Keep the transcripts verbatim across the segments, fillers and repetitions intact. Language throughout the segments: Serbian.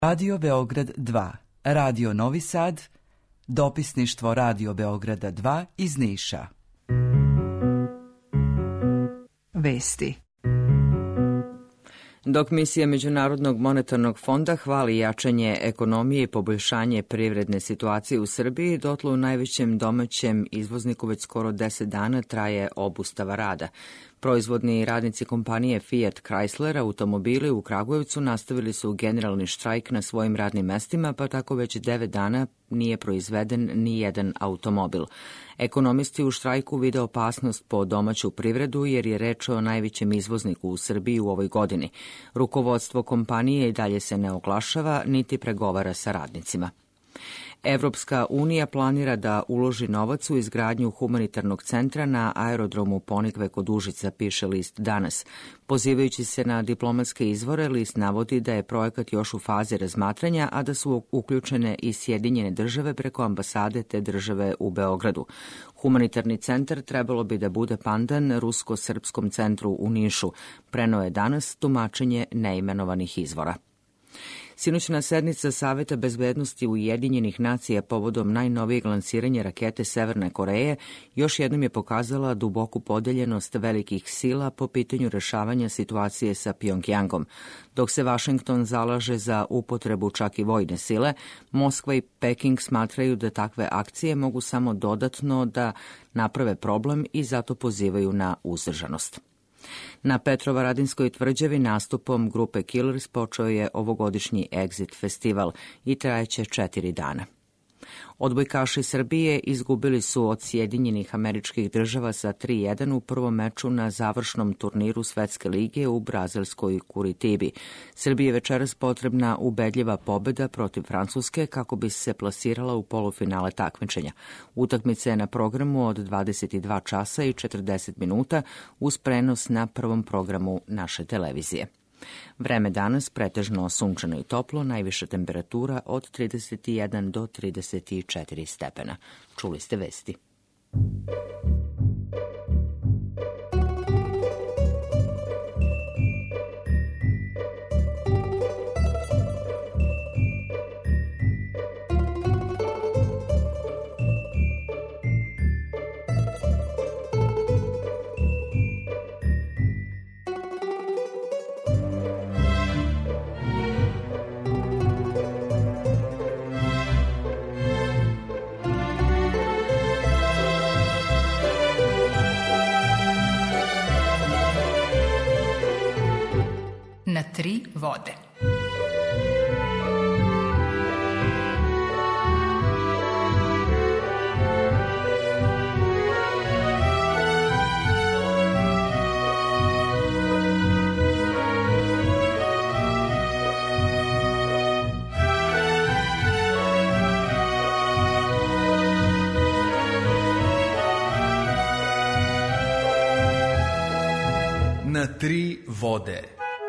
Radio Beograd dva, Radio Novi Sad, dopisništvo Radio Beograda dva iz Niša. Vesti. Dok misija Međunarodnog monetarnog fonda hvali jačanje ekonomije i poboljšanje privredne situacije u Srbiji, dotle u najvećem domaćem izvozniku već skoro deset dana traje obustava rada. Proizvodni radnici kompanije Fiat Chrysler automobili u Kragujevcu nastavili su generalni štrajk na svojim radnim mestima, pa tako već devet dana nije proizveden ni jedan automobil. Ekonomisti u štrajku vide opasnost po domaću privredu jer je reč o najvećem izvozniku u Srbiji u ovoj godini. Rukovodstvo kompanije i dalje se ne oglašava niti pregovara sa radnicima. Evropska unija planira da uloži novac u izgradnju humanitarnog centra na aerodromu Ponikve kod Užica, piše list Danas. Pozivajući se na diplomatske izvore, list navodi da je projekat još u fazi razmatranja, a da su uključene i Sjedinjene države preko ambasade te države u Beogradu. Humanitarni centar trebalo bi da bude pandan rusko-srpskom centru u Nišu, preneo je Danas tumačenje neimenovanih izvora. Sinoćna sednica Saveta bezbednosti Ujedinjenih nacija povodom najnovijeg lansiranja rakete Severne Koreje još jednom je pokazala duboku podeljenost velikih sila po pitanju rešavanja situacije sa Pjongjangom. Dok se Vašington zalaže za upotrebu čak i vojne sile, Moskva i Peking smatraju da takve akcije mogu samo dodatno da naprave problem i zato pozivaju na uzdržanost. Na Petrovaradinskoj tvrđavi nastupom grupe Killers počeo je ovogodišnji Exit festival i trajeće četiri dana. Odbojkaši Srbije izgubili su od Sjedinjenih Američkih Država sa tri jedan u prvom meču na završnom turniru Svetske lige u brazilskoj Kuritibi. Srbiji je večeras potrebna ubedljiva pobeda protiv Francuske kako bi se plasirala u polufinale takmičenja. Utakmica je na programu od dvadeset dva časa i četrdeset minuta uz prenos na prvom programu naše televizije. Vreme danas pretežno sunčano i toplo, najviša temperatura od trideset jedan do trideset četiri stepena. Čuli ste vesti. Na tri vode. Na tri vode.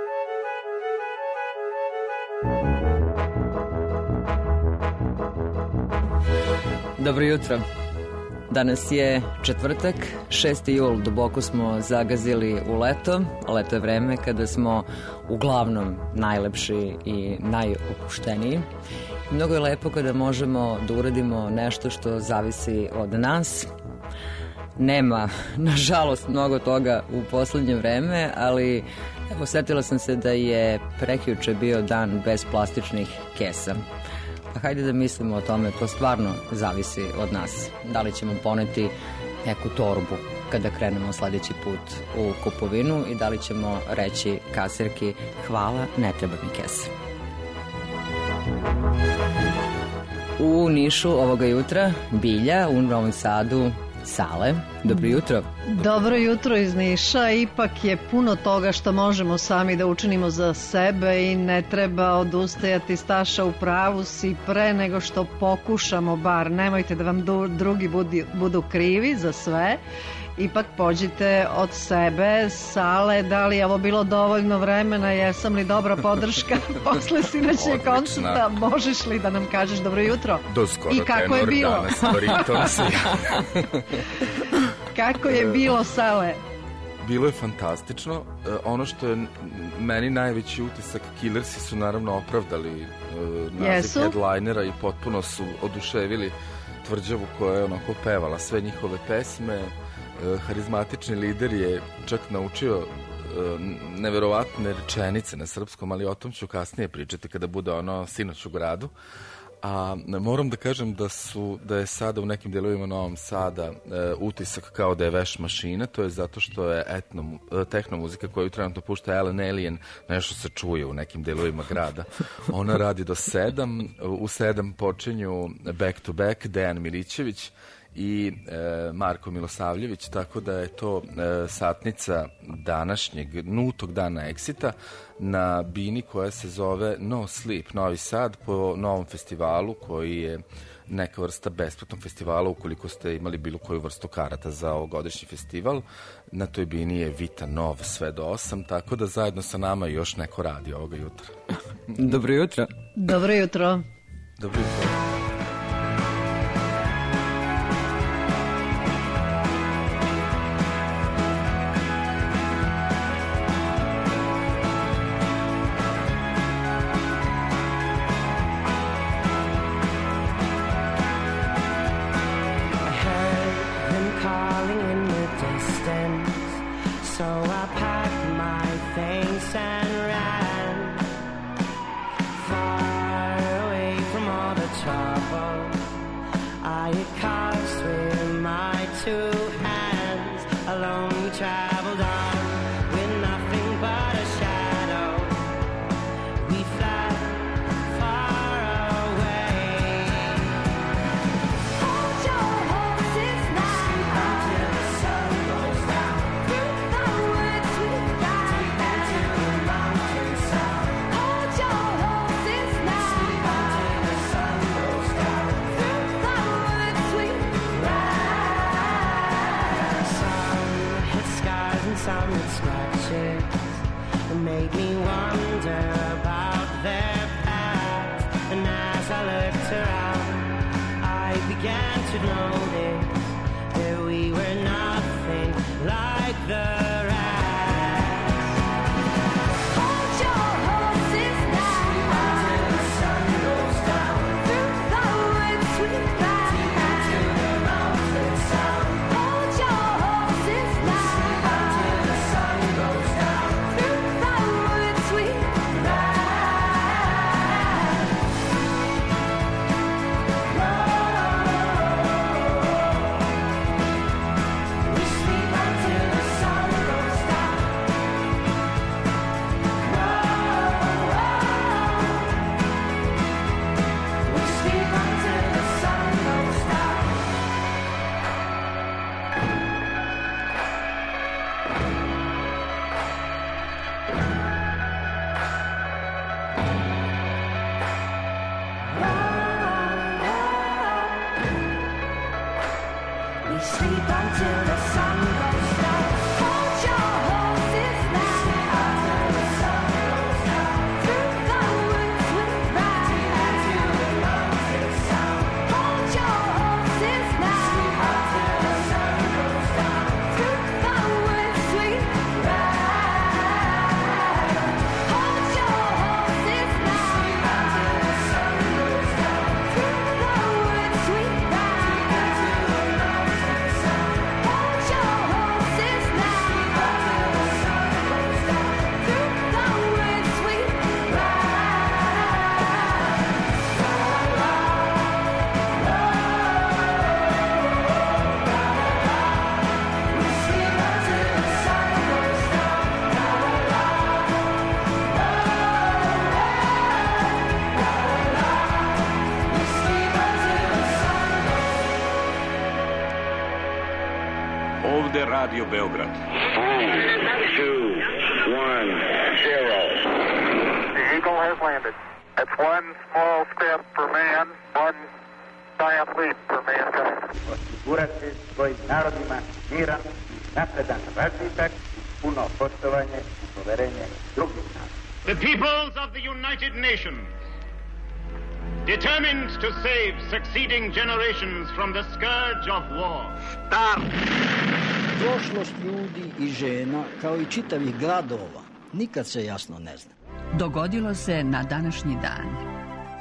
Dobro jutro. Danas je četvrtak, šesti jul, duboko smo zagazili u leto. Leto je vreme kada smo uglavnom najlepši i najopušteniji. Mnogo je lepo kada možemo da uradimo nešto što zavisi od nas. Nema, nažalost, mnogo toga u poslednje vreme, ali evo, setila sam se da je prekjuče bio dan bez plastičnih kesa. Pa hajde da mislimo o tome, to stvarno zavisi od nas. Da li ćemo poneti neku torbu kada krenemo sledeći put u kupovinu i da li ćemo reći kasirki hvala, ne treba mi kesa. U Nišu ovoga jutra Bilja, u Novom Sadu Sale. Dobro jutro. Dobro jutro iz Niša. Ipak je puno toga što možemo sami da učinimo za sebe i ne treba odustajati. Staša, u pravu si, pre nego što pokušamo bar. Nemojte da vam drugi budu, budu krivi za sve. Ipak pođite od sebe. Sale, da li je ovo bilo dovoljno vremena? Jesam li dobra podrška posle sinoćnjeg koncerta? Možeš li da nam kažeš dobro jutro? Do skoro i kako je bilo? Danas, bariton se javlja. Kako je bilo, Sale? bilo je fantastično. Uh, ono što je meni najveći utisak, Killersi su naravno opravdali uh, naziv headlinera i potpuno su oduševili tvrđavu koja je onako pevala sve njihove pesme. Uh, harizmatični lider je čak naučio uh, neverovatne rečenice na srpskom, ali o tom ću kasnije pričati kada bude ono Sinoć u gradu. A moram da kažem da su da je sada u nekim delovima Novog Sada e, utisak kao da je veš mašina, to je zato što je etno, tehno muzika koju trenutno pušta Ellen Alien, nešto se čuje u nekim delovima grada. Ona radi do sedam, u sedam počinju back to back Dejan Milićević i e, Marko Milosavljević, tako da je to e, satnica današnjeg nultog dana Exita na bini koja se zove No Sleep Novi Sad po novom festivalu koji je neka vrsta besplatnog festivala ukoliko ste imali bilo koju vrstu karata za ovogodišnji festival. Na toj bini je Vita Nov sve do osam, tako da zajedno sa nama još neko radi ovoga jutra. Dobro jutro. Dobro jutro. Dobro jutro. Radio Beograd. Two, one, zero. The Eagle has landed. That's one small step for man, one giant leap for mankind. Osigurati svojim narodima miran, napredan razvitak, puno poštovanje i poverenje drugih naroda. The peoples of the United Nations, determined to save succeeding generations from the scourge of war. Start! Prošlost ljudi i žena, kao i čitavih gradova, nikad se jasno ne zna. Dogodilo se na današnji dan.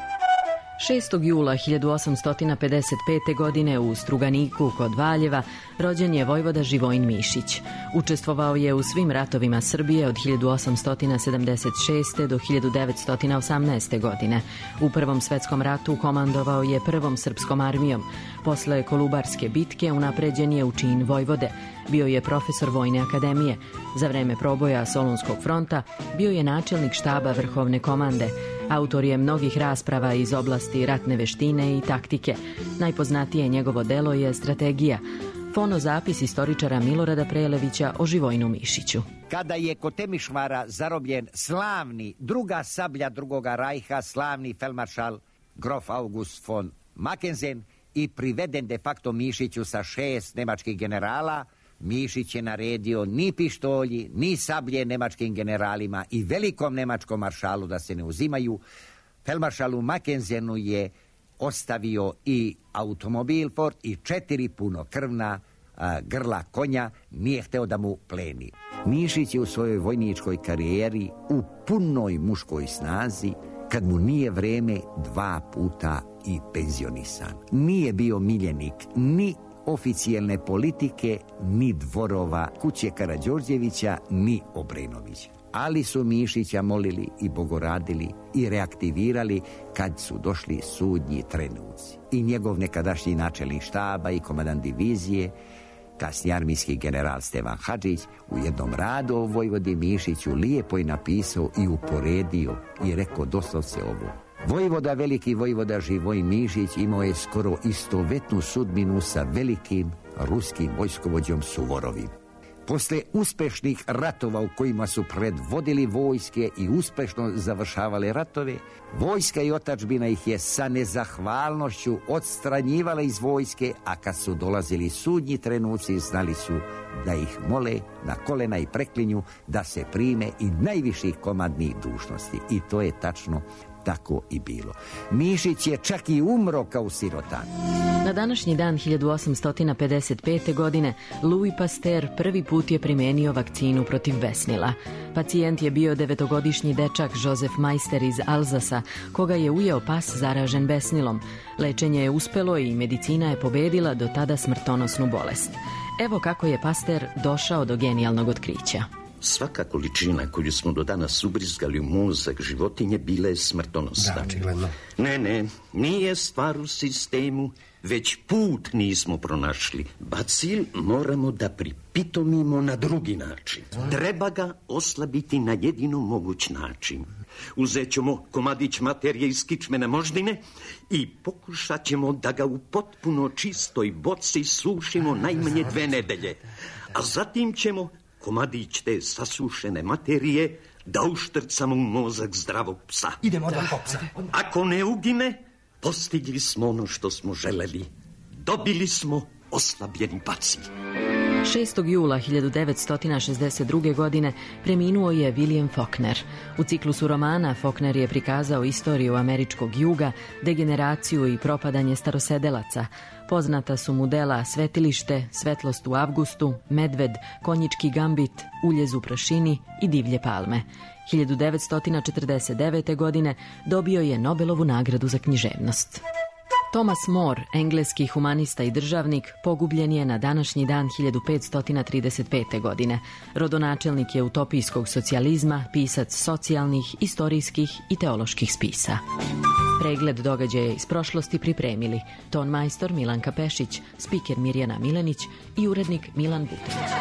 šestog jula hiljadu osamsto pedeset pete. godine u Struganiku kod Valjeva rođen je vojvoda Živojin Mišić. Učestvovao je u svim ratovima Srbije od hiljadu osamsto sedamdeset šeste. do hiljadu devetsto osamnaeste. godine. U Prvom svetskom ratu komandovao je Prvom srpskom armijom. Posle Kolubarske bitke unapređen je u čin vojvode. Bio je profesor Vojne akademije. Za vreme proboja Solunskog fronta bio je načelnik štaba Vrhovne komande. Autor je mnogih rasprava iz oblasti ratne veštine i taktike. Najpoznatije njegovo delo je Strategija, fonozapis istoričara Milorada Prelevića o Živojinu Mišiću. Kada je kod Temišvara zarobljen slavni druga sablja drugoga rajha, slavni feldmaršal grof August von Mackensen i priveden de facto Mišiću sa šest nemačkih generala, Mišić je naredio ni pištolji, ni sablje nemačkim generalima i velikom nemačkom maršalu da se ne uzimaju. Feldmaršalu Mackensenu je ostavio i automobil Ford i četiri punokrvna a, grla konja, nije hteo da mu pleni. Mišić je u svojoj vojničkoj karijeri u punoj muškoj snazi, kad mu nije vreme, dva puta i penzionisan. Nije bio miljenik ni oficijelne politike, ni dvorova kuće Karađorđevića, ni Obrenovića. Ali su Mišića molili i bogoradili i reaktivirali kad su došli sudnji trenuci. I njegov nekadašnji načelnik štaba i komandant divizije, kasni armijski general Stevan Hadžić, u jednom radu o vojvodi Mišiću lijepo je napisao i uporedio i rekao doslovce ovo. Vojvoda, veliki vojvoda Živojin Mišić imao je skoro istovetnu sudbinu sa velikim ruskim vojskovođom Suvorovim. Posle uspešnih ratova u kojima su predvodili vojske i uspešno završavale ratove, vojska i otadžbina ih je sa nezahvalnošću odstranjivala iz vojske, a kad su dolazili sudnji trenuci, znali su da ih mole na kolena i preklinju da se prime i najviših komandnih dužnosti. I to je tačno tako i bilo. Mišić je čak i umro kao sirotan. Na današnji dan hiljadu osamsto pedeset pete. godine Louis Pasteur prvi put je primenio vakcinu protiv besnila. Pacijent je bio devetogodišnji dečak Josef Meister iz Alzasa, koga je ujeo pas zaražen besnilom. Lečenje je uspelo i medicina je pobedila do tada smrtonosnu bolest. Evo kako je Pasteur došao do genijalnog otkrića. Svaka količina koju smo do danas ubrizgali u mozak životinje bila je smrtonosna. Da, očigledno. Ne, ne, nije stvar u sistemu, već put nismo pronašli. Bacil moramo da pripitomimo na drugi način. Treba ga oslabiti na jedino moguć način. Uzet ćemo komadić materije iz kičmene moždine i pokušat ćemo da ga u potpuno čistoj boci sušimo najmanje dve nedelje. A zatim ćemo komadić te sasušene materije da uštrcamo u mozak zdravog psa. Idemo odmah po psa. Ako ne ugine, postigli smo ono što smo želeli. Dobili smo oslabljeni bacil. šestog jula hiljadu devetsto šezdeset druge. godine preminuo je William Faulkner. U ciklusu romana Faulkner je prikazao istoriju američkog juga, degeneraciju i propadanje starosedelaca. Poznata su mu dela Svetilište, Svetlost u avgustu, Medved, Konjički gambit, Uljez u prašini i Divlje palme. hiljadu devetsto četrdeset devete. godine dobio je Nobelovu nagradu za književnost. Thomas More, engleski humanista i državnik, pogubljen je na današnji dan hiljadu petsto trideset pete. godine. Rodonačelnik je utopijskog socijalizma, pisac socijalnih, istorijskih i teoloških spisa. Pregled događaja iz prošlosti pripremili ton majstor Milanka Pešić, spiker Mirjana Milenić i urednik Milan Butović.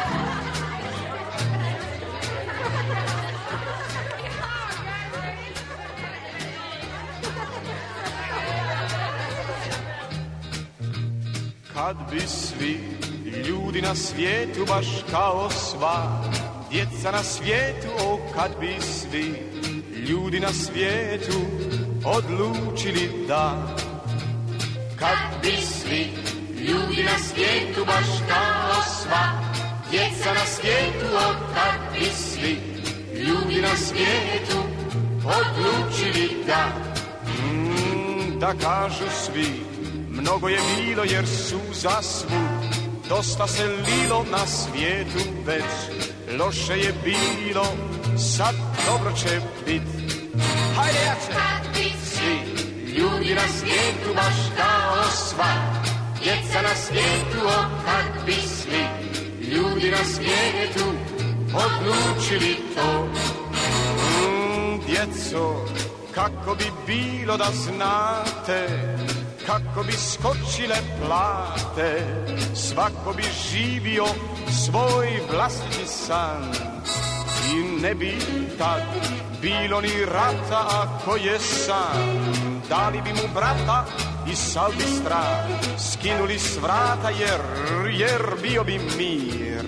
Kad bi svi ljudi na svijetu baš kao sva djeca na svijetu, o kad bi svi ljudi na svijetu odlučili da. Kad bi svi ljudi na svijetu baš kao sva djeca na svijetu, o kad bi svi ljudi na svijetu odlučili da. Mm, da kažu svi mnogo je milo jer su za svud dosta se lilo na svijetu već, loše je bilo, sad dobro će bit. Hajde jače! Kad bi svi ljudi na svijetu baš kao sva, djeca na svijetu, o kad bi svi ljudi na svijetu odlučili to. Mm, djeco, kako bi bilo da znate, kako bi skočile plate, svako bi živio svoj vlastiti san. I ne bi tad bilo ni rata ako je sam. Dali bi mu brata i sav bi strah skinuli s vrata jer, jer bio bi mir.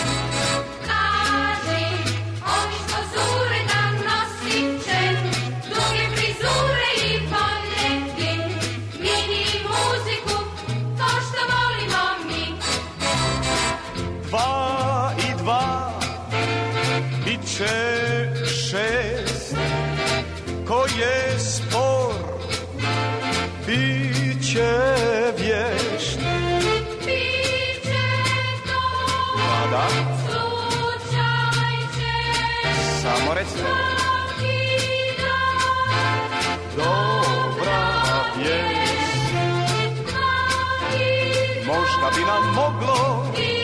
Kaži, ovi što zure da nosi će duge frizure i poljeti, mini muziku, to što volimo mi. Dva i dva bit će šest, ko je spor bit će vješt. Biće to da. slučaj će Samo recite. svaki dan. Dobra vijest, možda bi nam moglo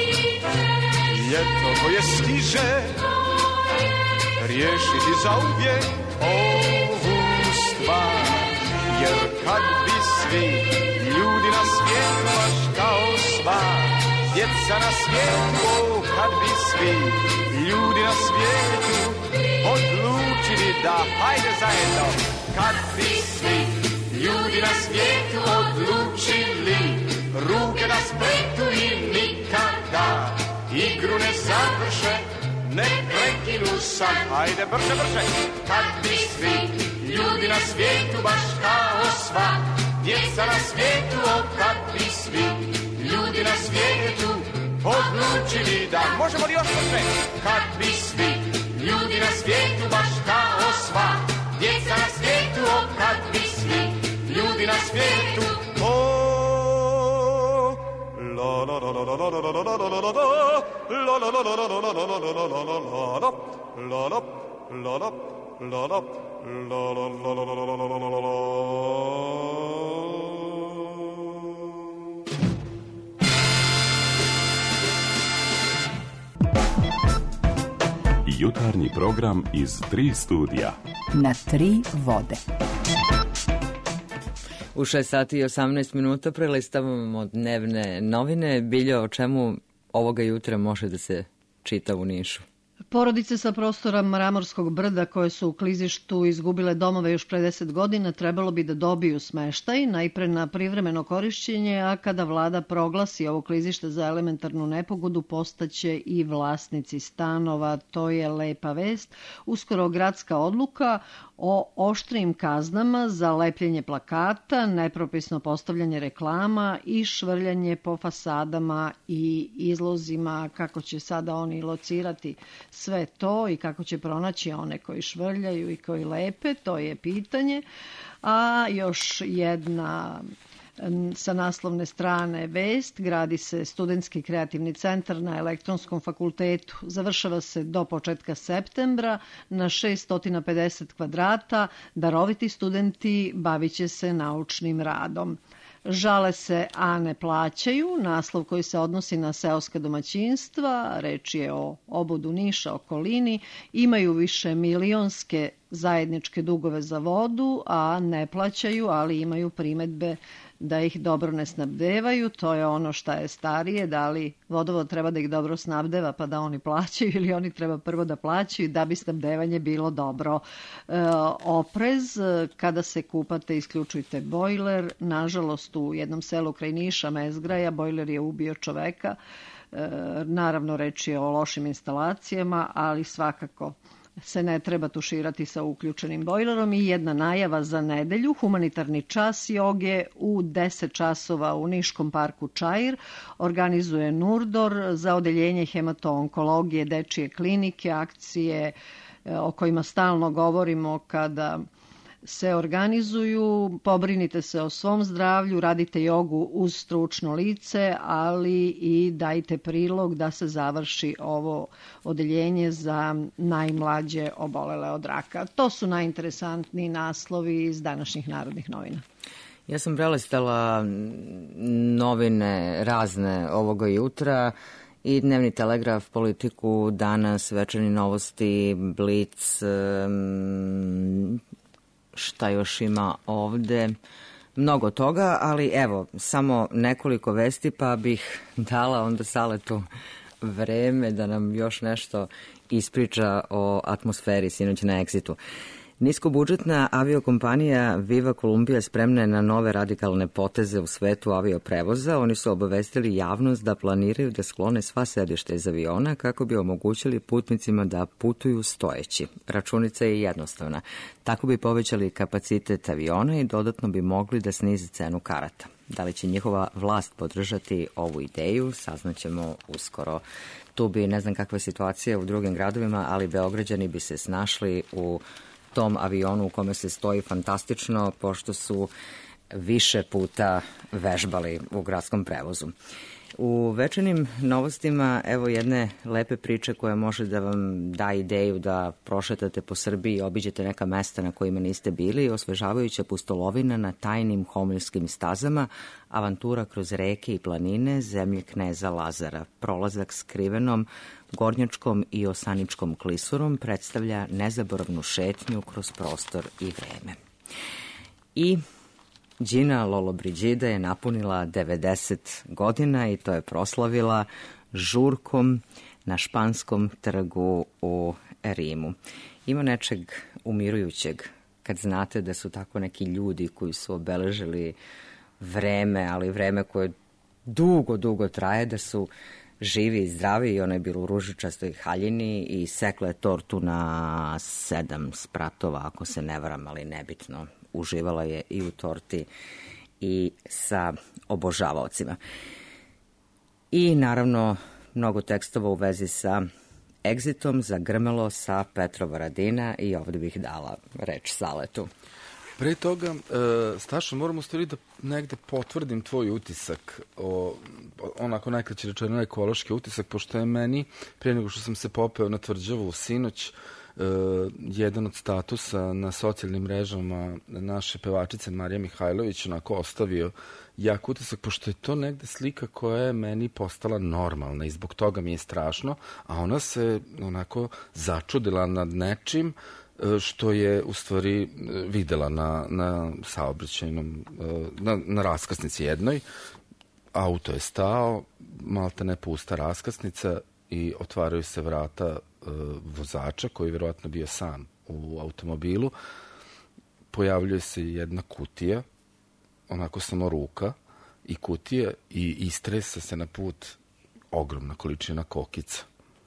ljeto koje stiže riješiti zauvijek ovu stvar. Jer kad bi svi ljudi na svijetu baš kao sva, djeca na svijetu, o, kad bi svi ljudi na svijetu odlučili da, hajde zajedno, kad bi svi ljudi na svijetu odlučili ruke da spletu i nikada igru ne završe, ne prekinu sad, hajde brže, brže. Kad bi svi ljudi na svijetu baš kao sva, djeca na svijetu, o kad bi svi ljudi na svijetu odlučili da, možemo li još brže? Kad bi svi ljudi na svijetu baš kao sva, djeca na svijetu, o kad bi svi ljudi na svijetu, o Jutarnji program iz tri studija. Na tri vode. U šest sati i osamnaest minuta prelistavamo dnevne novine. Biljo, o čemu ovoga jutra može da se čita u Nišu? Porodice sa prostora Mramorskog brda koje su u klizištu izgubile domove još pre deset godina trebalo bi da dobiju smeštaj, najpre na privremeno korišćenje, a kada vlada proglasi ovo klizište za elementarnu nepogodu postaće i vlasnici stanova. To je lepa vest. Uskoro gradska odluka o oštrijim kaznama za lepljenje plakata, nepropisno postavljanje reklama i švrljanje po fasadama i izlozima. Kako će sada oni locirati sve to i kako će pronaći one koji švrljaju i koji lepe, to je pitanje. A još jedna sa naslovne strane vest, gradi se studentski kreativni centar na Elektronskom fakultetu. Završava se do početka septembra na šessto pedeset kvadrata. Daroviti studenti bavit će se naučnim radom. Žale se, a ne plaćaju. Naslov koji se odnosi na seoska domaćinstva, reč je o obodu Niša, okolini, imaju više milionske zajedničke dugove za vodu, a ne plaćaju, ali imaju primedbe da ih dobro ne snabdevaju. To je ono šta je starije, da li vodovod treba da ih dobro snabdeva pa da oni plaćaju ili oni treba prvo da plaćaju da bi snabdevanje bilo dobro. E, oprez, kada se kupate isključujte bojler. Nažalost u jednom selu kraj Niša, Mezgraja, bojler je ubio čoveka. E, naravno reč je o lošim instalacijama, ali svakako se ne treba tuširati sa uključenim bojlerom. I jedna najava za nedelju, humanitarni čas joge u deset časova u Niškom parku Čair organizuje Nurdor za odeljenje hematoonkologije dečije klinike, akcije o kojima stalno govorimo kada se organizuju, pobrinite se o svom zdravlju, radite jogu uz stručno lice, ali i dajte prilog da se završi ovo odeljenje za najmlađe obolele od raka. To su najinteresantniji naslovi iz današnjih Narodnih novina. Ja sam prelistala novine razne ovoga jutra i Dnevni telegraf, Politiku, Danas, Večernje novosti, Blic, šta još ima ovde, mnogo toga, ali evo, samo nekoliko vesti pa bih dala onda Saletu vreme da nam još nešto ispriča o atmosferi sinoć na Exitu. Niskobudžetna aviokompanija Viva Columbia spremna je na nove radikalne poteze u svetu avioprevoza. Oni su obavestili javnost da planiraju da sklone sva sedišta iz aviona kako bi omogućili putnicima da putuju stojeći. Računica je jednostavna. Tako bi povećali kapacitet aviona i dodatno bi mogli da snize cenu karata. Da li će njihova vlast podržati ovu ideju, saznaćemo uskoro. Tu bi, ne znam kakva je situacija u drugim gradovima, ali Beograđani bi se snašli u tom avionu u kome se stoji fantastično, pošto su više puta vežbali u gradskom prevozu. U večernjim novostima evo jedne lepe priče koja može da vam da ideju da prošetate po Srbiji i obiđete neka mesta na kojima niste bili. Osvežavajuća pustolovina na tajnim homiljskim stazama, avantura kroz reke i planine, zemlje kneza Lazara. Prolazak skrivenom Gornjačkom i Osaničkom klisurom predstavlja nezaboravnu šetnju kroz prostor i vreme. I Đina Lollobrigida je napunila devedeset godina i to je proslavila žurkom na Španskom trgu u Rimu. Ima nečeg umirujućeg kad znate da su tako neki ljudi koji su obeležili vreme, ali vreme koje dugo, dugo traje, da su živi i zdravi i ona je bila u ružičastoj haljini i sekla je tortu na sedam spratova, ako se ne varam, ali nebitno. Uživala je i u torti i sa obožavaocima. I naravno mnogo tekstova u vezi sa Exitom, zagrmelo sa Petrovaradina i ovde bih dala reč Saletu. Pre toga, Stašo, moram u stvari da negde potvrdim tvoj utisak, o, onako najkraće rečeno ekološki utisak, pošto je meni, prije nego što sam se popeo na Tvrđavu sinoć, Uh, jedan od statusa na socijalnim mrežama naše pevačice Marija Mihajlović onako ostavio jak utisak, pošto je to negde slika koja je meni postala normalna i zbog toga mi je strašno, a ona se onako začudila nad nečim uh, što je u stvari uh, videla na, na saobraćajnom, uh, na, na raskrsnici jednoj. Auto je stao, malta ne pusta raskrsnica i otvaraju se vrata vozača, koji je vjerovatno bio sam u automobilu. Pojavljuje se jedna kutija, onako samo ruka i kutija, i istresa se na put ogromna količina kokica.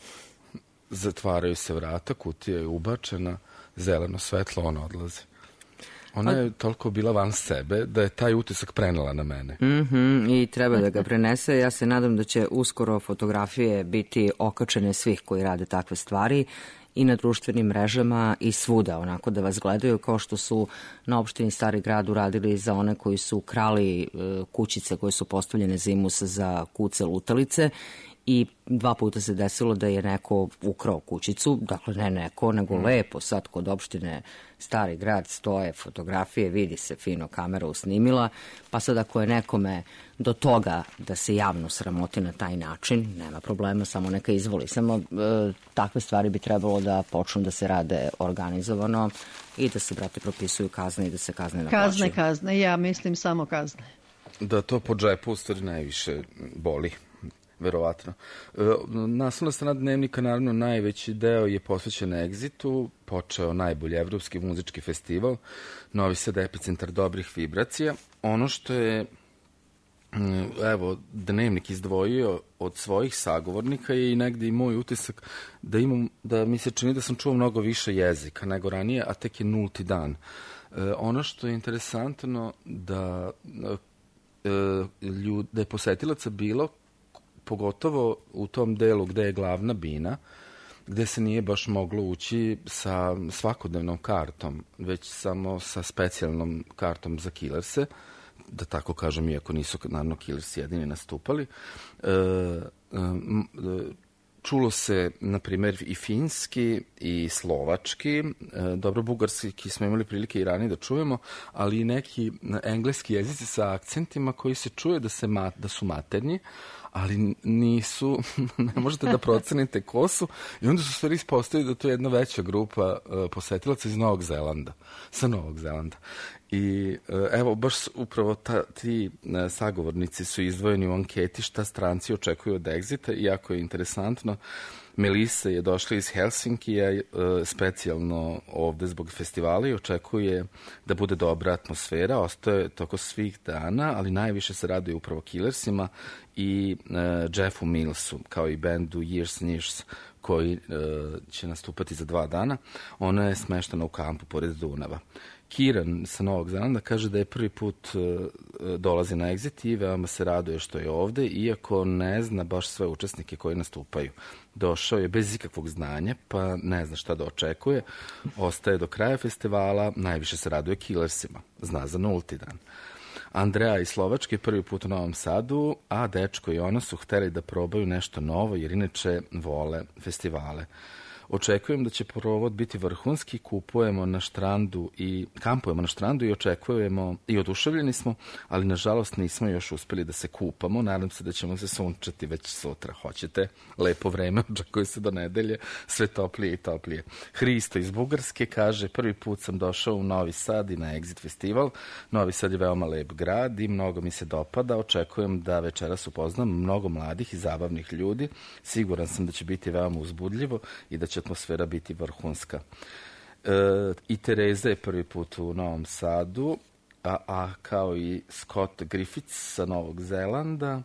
Zatvaraju se vrata, kutija je ubačena, zeleno svetlo, ona odlazi. Ona je toliko bila van sebe da je taj utisak prenela na mene. Mm-hmm, i treba da ga prenese. Ja se nadam da će uskoro fotografije biti okačene svih koji rade takve stvari i na društvenim mrežama i svuda, onako da vas gledaju, kao što su na opštini Stari grad uradili za one koji su krali kućice koje su postavljene zimus za kuce lutalice. I dva puta se desilo da je neko ukrao kućicu, dakle ne neko, nego mm. lepo sad kod opštine Stari grad stoje fotografije, vidi se fino, kamera usnimila, pa sad ako je nekome do toga da se javno sramoti na taj način, nema problema, samo neka izvoli. Samo e, takve stvari bi trebalo da počnu da se rade organizovano i da se, brate, propisuju kazne i da se kazne naplaćuju. Kazne, kazne, ja mislim samo kazne. Da to po džepu u stvari najviše boli. Verovatno. Naslovna strana Dnevnika, naravno, najveći deo je posvećen Exitu, počeo najbolji evropski muzički festival, Novi Sad epicentar dobrih vibracija. Ono što je, evo, Dnevnik izdvojio od svojih sagovornika je i negde i moj utisak da imam, da mi se čini da sam čuo mnogo više jezika nego ranije, a tek je nulti dan. Ono što je interesantno da, ljud, da je posetilaca bilo, pogotovo u tom delu gde je glavna bina, gde se nije baš moglo ući sa svakodnevnom kartom, već samo sa specijalnom kartom za Killerse, da tako kažem, iako nisu naravno Killers jedini nastupali. E, e, čulo se, na primjer, i finski i slovački, e, dobro, bugarski smo imali prilike i ranije da čujemo, ali i neki engleski jezici sa akcentima koji se čuje da, se ma, da su maternji, ali nisu, ne možete da procenite ko su, i onda su stvari ispostavili da to je jedna veća grupa uh, posetilaca iz Novog Zelanda, sa Novog Zelanda. I uh, evo, baš upravo ta, ti uh, sagovornici su izdvojeni u anketi šta stranci očekuju od Exita, iako je interesantno, Melissa je došla iz Helsinkija uh, specijalno ovde zbog festivala i očekuje da bude dobra atmosfera, ostaje toko svih dana, ali najviše se raduje upravo Killersima i uh, Jeffu Millsu, kao i bendu Years and Years, koji uh, će nastupati za dva dana. Ona je smeštena u kampu pored Dunava. Kieran sa Novog Zelanda kaže da je prvi put uh, dolazi na Exit i veoma se raduje što je ovde, iako ne zna baš sve učesnike koji nastupaju. Došao je bez ikakvog znanja, pa ne zna šta da očekuje. Ostaje do kraja festivala, najviše se raduje Killersima. Zna za nulti dan. Andrea iz Slovačke prvi put u Novom Sadu, a dečko i ona su hteli da probaju nešto novo, jer inače vole festivale. Očekujem da će provod biti vrhunski, kupujemo na štrandu i kampujemo na štrandu i očekujemo i oduševljeni smo, ali nažalost nismo još uspeli da se kupamo. Nadam se da ćemo se sunčati već sutra. Hoćete? Lepo vreme, očekuje se do nedelje, sve toplije i toplije. Hristo iz Bugarske kaže, prvi put sam došao u Novi Sad i na Exit festival. Novi Sad je veoma lep grad i mnogo mi se dopada. Očekujem da večeras upoznam mnogo mladih i zabavnih ljudi. Siguran sam da će biti veoma uzbudljivo i da će atmosfera biti vrhunska. E, I Tereza je prvi put u Novom Sadu, a, a kao i Scott Griffiths sa Novog Zelanda.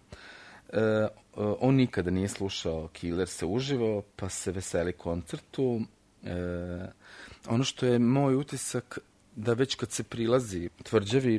E, on nikada nije slušao Killerse uživo, pa se veseli koncertu. E, ono što je moj utisak, da već kad se prilazi tvrđavi,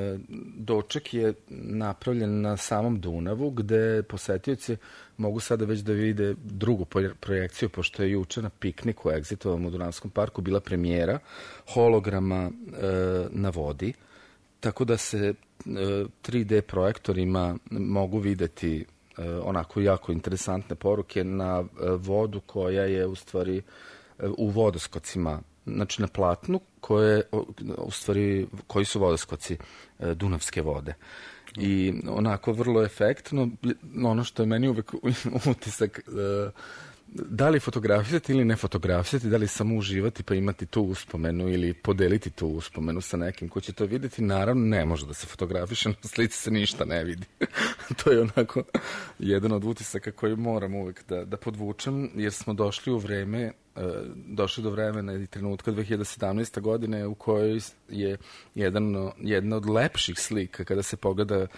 doček je napravljen na samom Dunavu, gde posetioci mogu sada već da vide drugu projekciju, pošto je juče na pikniku u Exitovom u Dunavskom parku bila premijera holograma na vodi, tako da se tri D projektorima mogu videti onako jako interesantne poruke na vodu koja je u stvari u vodoskocima, znači na platnu, koje, u stvari, koji su vodoskoci e, Dunavske vode. I onako vrlo efektno, ono što je meni uvek utisak, e, da li fotografisati ili ne fotografisati, da li samo uživati pa imati tu uspomenu ili podeliti tu uspomenu sa nekim ko će to videti, naravno ne može da se fotografiše, na slici se ništa ne vidi. To je onako jedan od utisaka koji moram uvek da, da podvučem, jer smo došli u vreme, došli do vremena i trenutka dve hiljade sedamnaeste. godine u kojoj je jedan, jedna od lepših slika kada se pogleda e,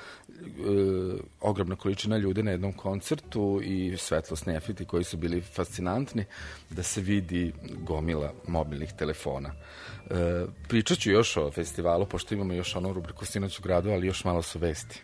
ogromna količina ljudi na jednom koncertu i svetlosni efekti koji su bili fascinantni, da se vidi gomila mobilnih telefona. E, pričat ću još o festivalu, pošto imamo još onu rubriku Sinoć u gradu, ali još malo su vesti.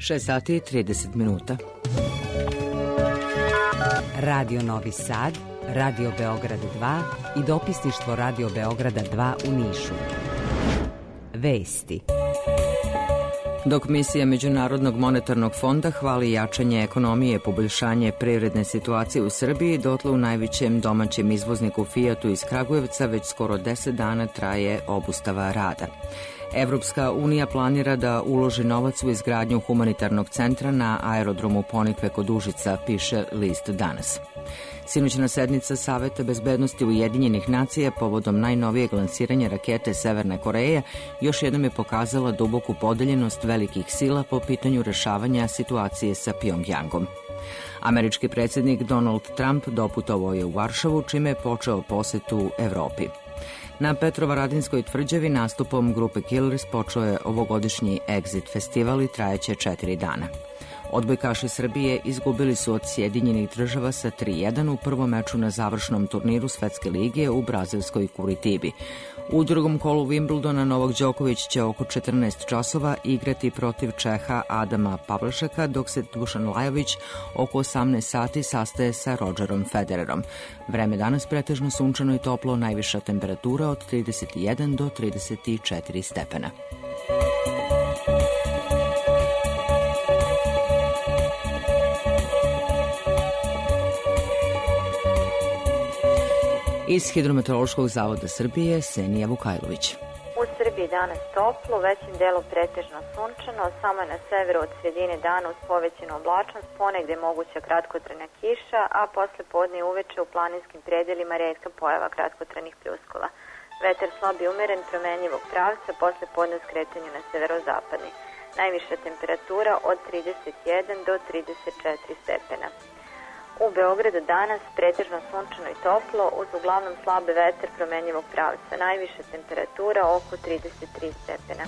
šest sati i trideset minuta. Radio Novi Sad, Radio Beograd dva i dopisništvo Radio Beograda dva u Nišu. Vesti. Dok misija Međunarodnog monetarnog fonda hvali jačanje ekonomije, poboljšanje privredne situacije u Srbiji, dotle u najvećem domaćem izvozniku Fijatu iz Kragujevca već skoro deset dana traje obustava rada. Evropska unija planira da uloži novac u izgradnju humanitarnog centra na aerodromu Ponikve kod Užica, piše list Danas. Sinoćna sednica Saveta bezbednosti Ujedinjenih nacija povodom najnovijeg lansiranja rakete Severne Koreje još jednom je pokazala duboku podeljenost velikih sila po pitanju rešavanja situacije sa Pjongjangom. Američki predsjednik Donald Trump doputovao je u Varšavu, čime je počeo posetu Evropi. Na Petrovaradinskoj tvrđavi nastupom grupe Killers počeo je ovogodišnji Exit festival i trajeće četiri dana. Odbojkaši Srbije izgubili su od Sjedinjenih država sa tri jedan u prvom meču na završnom turniru Svetske lige u brazilskoj Kuritibi. U drugom kolu Wimbledona Novak Đoković će oko četrnaest časova igrati protiv Čeha Adama Pavlšeka, dok se Dušan Lajović oko osamnaest sati sastaje sa Rodgerom Federerom. Vreme danas pretežno sunčano i toplo, najviša temperatura od trideset jedan do trideset četiri stepena. Iz Hidrometeorološkog zavoda Srbije, Senija Vukajlović. U Srbiji danas toplo, većim delom pretežno sunčano, samo je na severu od sredine dana uz povećanu oblačnost, ponegde moguća kratkotrajna kiša, a posle podne i uveče u planinskim predelima retka pojava kratkotrajnih pljuskova. Vetar slab i umeren, promenjivog pravca, posle podne u skretanju na severozapadni. Najviša temperatura od trideset jedan do trideset četiri stepena. U Beogradu danas pretežno sunčano i toplo, uz uglavnom slabe vetar promenjivog pravca. Najviša temperatura oko trideset tri stepena.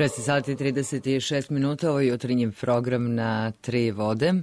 šest sati i trideset šest minuta, ovo je jutrinji program na Tri vode.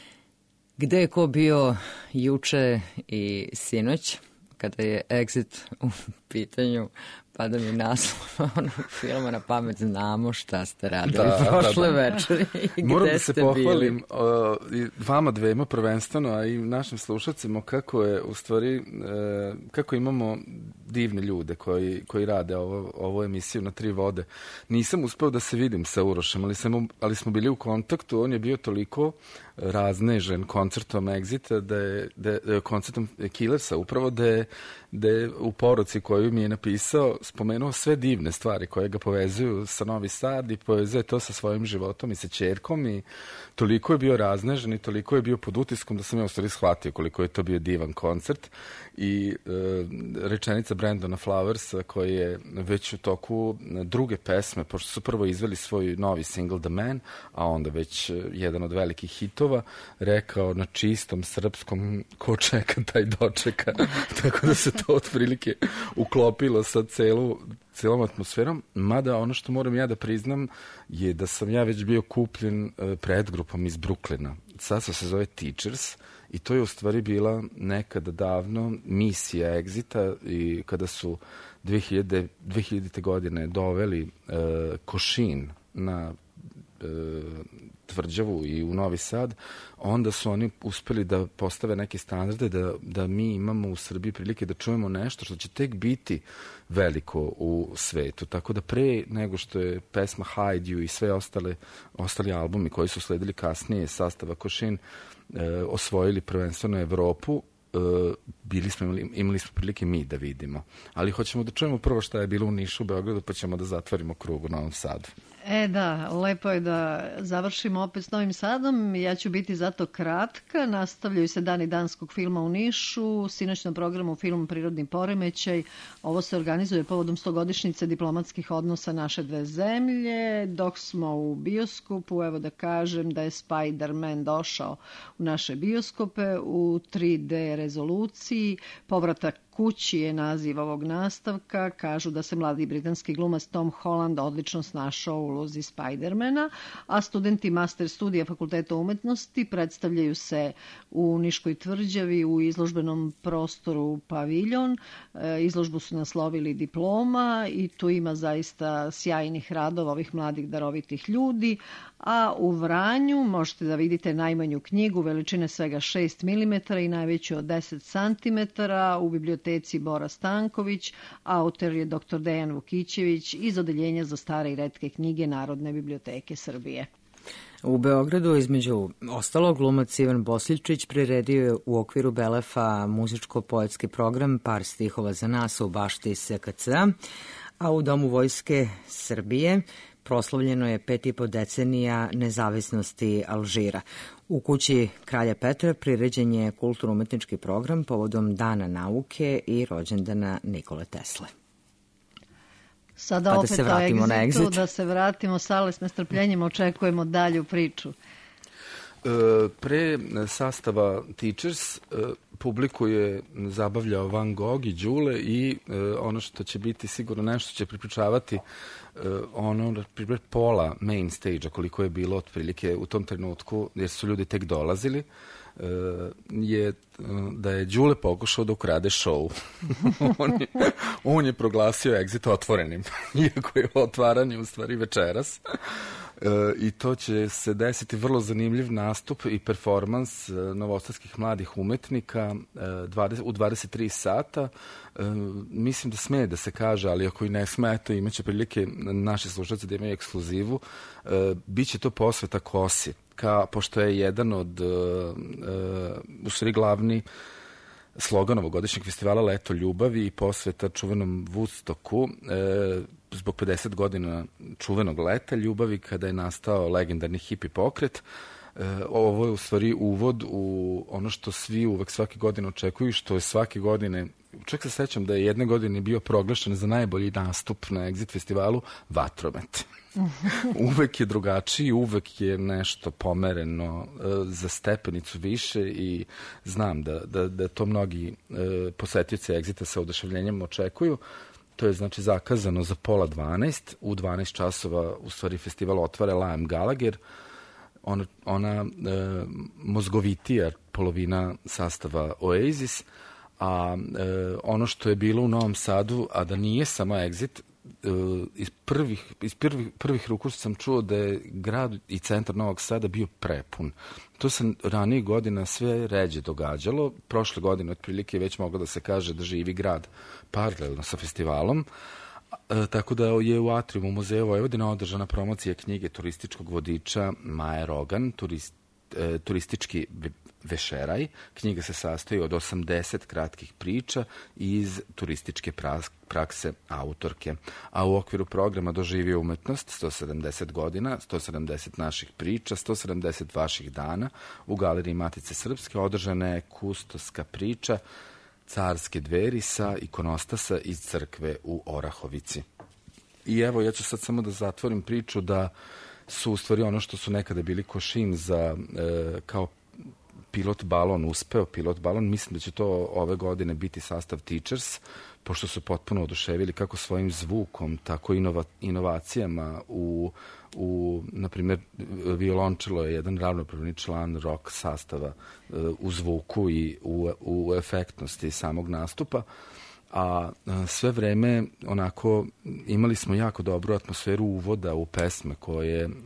Gde je ko bio juče i sinoć, kada je Exit u pitanju, pada mi naslov onog filma na pamet, znamo šta ste radili da, prošle da, da. večeri i gde Moram da se ste pohvalim bili. uh, vama dvema prvenstveno, a i našim slušacima kako je u stvari, uh, kako imamo divne ljude koji, koji rade ovo, ovu emisiju na Tri vode. Nisam uspeo da se vidim sa Urošem, ali, sam, ali smo bili u kontaktu, on je bio toliko raznežen koncertom Exita, da je, da je koncertom Killersa, upravo da je, da je u poruci koju mi je napisao spomenuo sve divne stvari koje ga povezuju sa Novi Sad i povezuje to sa svojim životom i sa ćerkom i toliko je bio raznežen i toliko je bio pod utiskom da sam ja u stvari shvatio koliko je to bio divan koncert i e, rečenica Brandona Flowersa koji je već u toku druge pesme, pošto su prvo izveli svoj novi single The Man, a onda već jedan od velikih hitova, rekao na čistom srpskom ko čeka taj dočeka. Tako da se to otprilike uklopilo sa celu, celom atmosferom, mada ono što moram ja da priznam je da sam ja već bio kupljen predgrupom iz Brooklyna. Sad se zove Teachers i to je u stvari bila nekada davno misija Exita i kada su dve hiljadite. godine doveli uh, Košin na uh, Tvrđavu i u Novi Sad, onda su oni uspeli da postave neke standarde da, da mi imamo u Srbiji prilike da čujemo nešto što će tek biti veliko u svetu. Tako da pre nego što je pesma Hide You i sve ostale, ostali albumi koji su sledili kasnije sastava Košin e, osvojili prvenstveno Evropu, e, bili smo, imali, imali smo prilike mi da vidimo. Ali hoćemo da čujemo prvo šta je bilo u Nišu, u Beogradu, pa ćemo da zatvorimo krug u Novom Sadu. E da, lepo je da završimo opet s Novim Sadom. Ja ću biti zato kratka. Nastavljaju se dani danskog filma u Nišu. Sinoć na programu film Prirodni poremećaj. Ovo se organizuje povodom stogodišnjice diplomatskih odnosa naše dve zemlje. Dok smo u bioskopu, evo da kažem da je Spider-Man došao u naše bioskope u tri D rezoluciji. Povratak kući je naziv ovog nastavka. Kažu da se mladi britanski glumac Tom Holland odlično snašao u ulozi Spidermana, a studenti master studija Fakulteta umetnosti predstavljaju se u Niškoj tvrđavi u izložbenom prostoru Paviljon. Izložbu su naslovili Diploma i tu ima zaista sjajnih radova ovih mladih darovitih ljudi, a u Vranju možete da vidite najmanju knjigu veličine svega šest milimetara i najveću od deset centimetara u biblioteci Bora Stanković. Autor je doktor Dejan Vukićević iz Odeljenja za stare i retke knjige Narodne biblioteke Srbije. U Beogradu, između ostalog, glumac Ivan Bosiljčić priredio je u okviru Belefa muzičko-poetski program Par stihova za nas u bašti S K C-a, a u Domu Vojske Srbije proslavljeno je pet i po decenija nezavisnosti Alžira. U kući Kralja Petra priređen je kulturno-umetnički program povodom Dana nauke i rođendana Nikole Tesle. Sada pa opet da se vratimo na Exit. Da se vratimo, Sale, s nestrpljenjem očekujemo dalju priču. E, pre sastava Teachers e, publiku je zabavljao Van Gogh i Đule i e, ono što će biti sigurno nešto će pripričavati e, ono pola main stage-a koliko je bilo otprilike u tom trenutku jer su ljudi tek dolazili je da je Đule pokušao da ukrade show. on, je, on je proglasio Exit otvorenim, iako je otvaranje u stvari večeras. E, i to će se desiti vrlo zanimljiv nastup i performans e, novosadskih mladih umetnika e, dvadeset, u dvadeset tri sata. E, mislim da sme da se kaže, ali ako i ne sme, to imaće prilike naši slušalci da imaju ekskluzivu. E, biće to posveta Kosi, ka, pošto je jedan od e, e, u stvari glavni slogan ovogodišnjeg festivala Leto ljubavi i posveta čuvenom Woodstocku e, zbog pedeset godina čuvenog leta ljubavi kada je nastao legendarni hipi pokret. E, ovo je u stvari uvod u ono što svi uvek svake godine očekuju, što je svake godine, čak se sećam da je jedne godine bio proglašen za najbolji nastup na Exit festivalu Vatromet. Uvek je drugačiji, uvek je nešto pomereno uh, za stepenicu više i znam da, da, da to mnogi uh, posetioci Exita sa oduševljenjem očekuju. to je znači zakazano za pola dvanaest, u dvanaest časova u stvari festival otvara Liam Gallagher, ona, ona e, mozgovitija polovina sastava Oasis, a e, ono što je bilo u Novom Sadu, a da nije samo Exit, e, iz prvih, iz prvih, prvih ruku sam čuo da je grad i centar Novog Sada bio prepun. To se ranije godina sve ređe događalo. Prošle godine otprilike već moglo da se kaže da živi grad paralelno sa festivalom. E, tako da je u atriumu Muzeja Vojvodina održana promocija knjige turističkog vodiča Maje Rogan, turist, e, turistički vešeraj. Knjiga se sastoji od osamdeset kratkih priča iz turističke prakse autorke. A u okviru programa Doživio umetnost, sto sedamdeset godina, sto sedamdeset naših priča, sto sedamdeset vaših dana, u Galeriji Matice Srpske održana je kustoska priča Carske dveri sa ikonostasa iz crkve u Orahovici. I evo, ja ću sad samo da zatvorim priču da su u stvari ono što su nekada bili košin za e, kao pilot balon uspeo, pilot balon, mislim da će to ove godine biti sastav Teachers, pošto su potpuno oduševili kako svojim zvukom, tako inova, inovacijama u, u, na primjer, violončelo je jedan ravnopravni član rock sastava u zvuku i u, u efektnosti samog nastupa, a sve vreme onako imali smo jako dobru atmosferu uvoda u pesme koje e,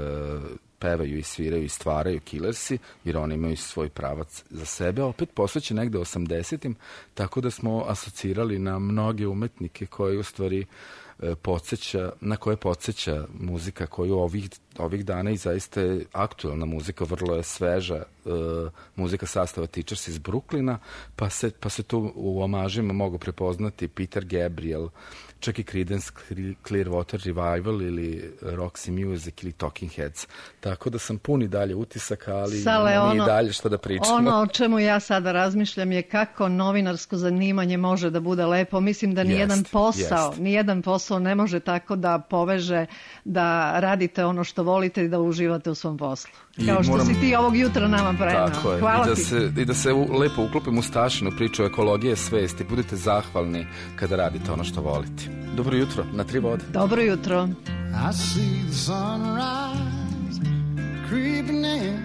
pevaju i sviraju i stvaraju Killersi, jer oni imaju svoj pravac za sebe, opet posveće negde osamdesetim, tako da smo asocirali na mnoge umetnike koji u stvari podsjeća, na koje podsjeća muzika koju ovih, ovih dana i zaista je aktualna muzika, vrlo je sveža uh, muzika sastava Teachers iz Brooklyna, pa se, pa se tu u omažima mogu prepoznati Peter Gabriel, čak i Creedence Clearwater Revival ili Roxy Music ili Talking Heads. Tako da sam puni dalje utisaka, ali Sale, nije ono, dalje šta da pričamo. Ono o čemu ja sada razmišljam je kako novinarsko zanimanje može da bude lepo. Mislim da nijedan jest, posao, jest. nijedan posao ne može tako da poveže da radite ono što volite i da uživate u svom poslu. Kao što moram... si ti ovog jutra nama prenao. Tako je. Hvala I da ti. se, i da se u, lepo uklopim u Stašinu priču ekologije svesti. Budite zahvalni kada radite ono što volite. Dobro jutro, na tri vode. Dobro jutro. I see the sunrise creeping in.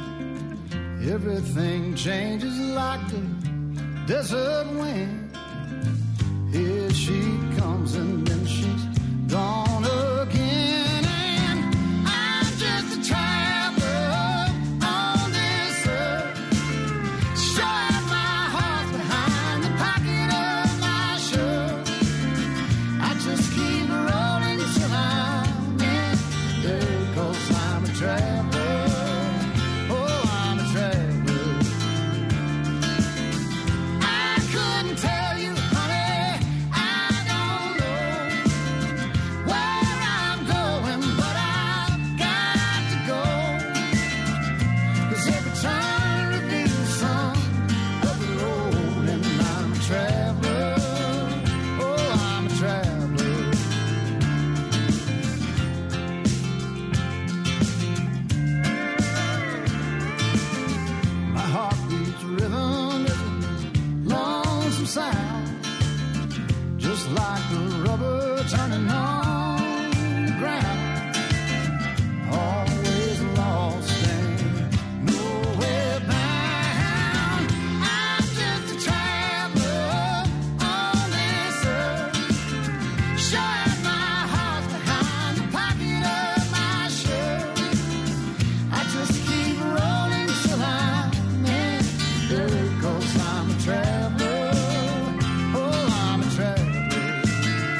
Everything changes like the desert wind. Here she comes and then she's gone again. And I'm just a traveler on this earth. Showing my heart behind the pocket of my shirt. I just keep rolling till I'm in there, 'cause I'm a traveler. Oh, I'm a traveler. I couldn't tell you, honey, I don't know where I'm going, but I've got to go. 'Cause every turn reveals some of the road, and I'm a traveler. Oh, I'm a traveler. My heart beats rhythm is a lonesome sound, just like the rubber turning on the ground. Always lost and nowhere bound. I'm just a traveler on this earth, showing my heart behind the pocket of my shirt. I just keep rolling till I'm in there, 'cause I'm a traveler. Oh, I'm a traveler.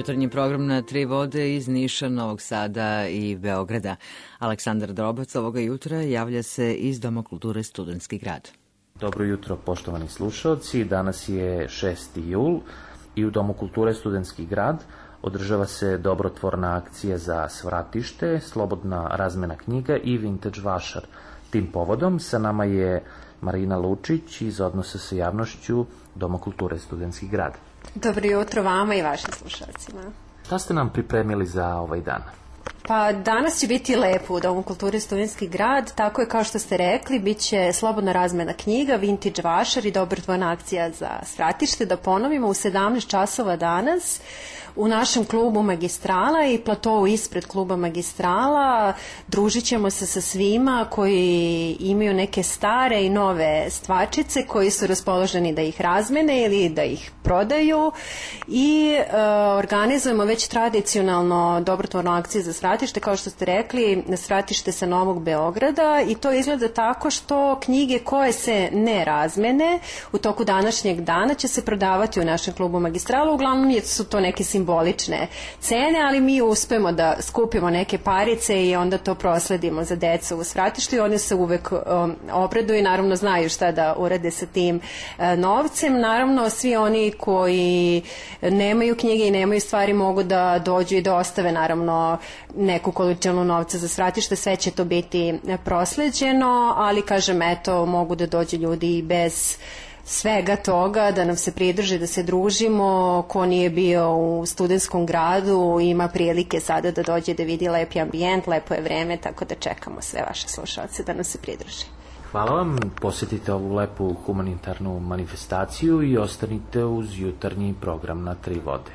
Jutarnji program na tri vode iz Niša, Novog Sada i Beograda. Aleksandar Drobac ovoga jutra javlja se iz Doma kulture Studentski grad. Dobro jutro, poštovani slušalci. Danas je šesti jul i u Domu kulture Studentski grad održava se dobrotvorna akcija za svratište, slobodna razmena knjiga i vintage vašar. Tim povodom sa nama je Marina Lučić iz odnosa sa javnošću Doma kulture Studentski grad. Dobro jutro vama i vašim slušalcima. Šta ste nam pripremili za ovaj dan? Pa danas će biti lepo u Domu kulture Studentski grad, tako je kao što ste rekli, bit će slobodna razmena knjiga, vintage vašar i dobrotvorna akcija za svratište. Da ponovimo, u sedamnaest časova danas u našem klubu Magistrala i platovu ispred kluba Magistrala družit ćemo se sa svima koji imaju neke stare i nove stvarčice koji su raspoloženi da ih razmene ili da ih prodaju i e, organizujemo već tradicionalno dobrotvornu akciju za svratište, kao što ste rekli, na svratište sa Novog Beograda, i to izgleda tako što knjige koje se ne razmene u toku današnjeg dana će se prodavati u našem klubu Magistrala. Uglavnom su to neke simbolične cene, ali mi uspemo da skupimo neke parice i onda to prosledimo za decu u svratištu i oni se uvek um, obraduju i naravno znaju šta da urade sa tim uh, novcem. Naravno, svi oni koji nemaju knjige i nemaju stvari mogu da dođu i da ostave naravno neku količinu novca za svratište, sve će to biti prosleđeno, ali kažem, eto, mogu da dođu ljudi i bez svega toga, da nam se pridruže, da se družimo. Ko nije bio u studentskom gradu ima prilike sada da dođe da vidi lepi ambijent, lepo je vreme, tako da čekamo sve vaše slušalce da nam se pridruže. Hvala vam, posjetite ovu lepu humanitarnu manifestaciju i ostanite uz jutarnji program na tri vode.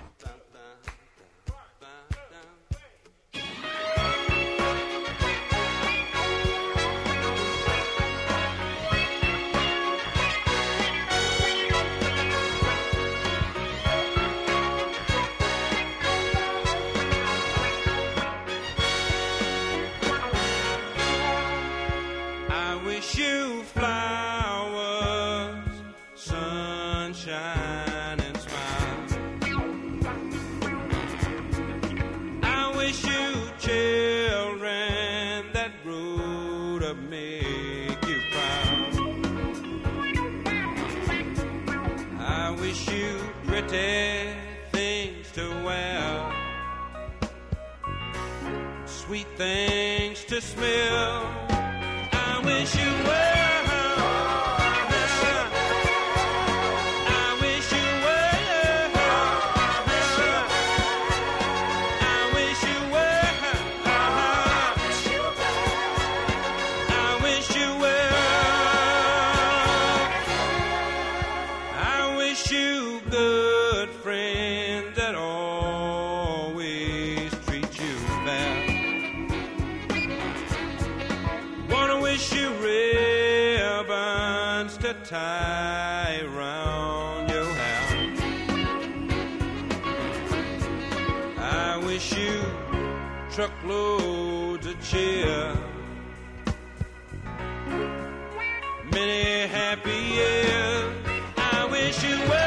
Sweet things to smell. I wish you well. I wish you well. I wish you well. I wish you well. I wish you good, friend, that always treat you fair. Wish you ribbons to tie around your hair. I wish you truckloads of cheer. Many happy years. I wish you well.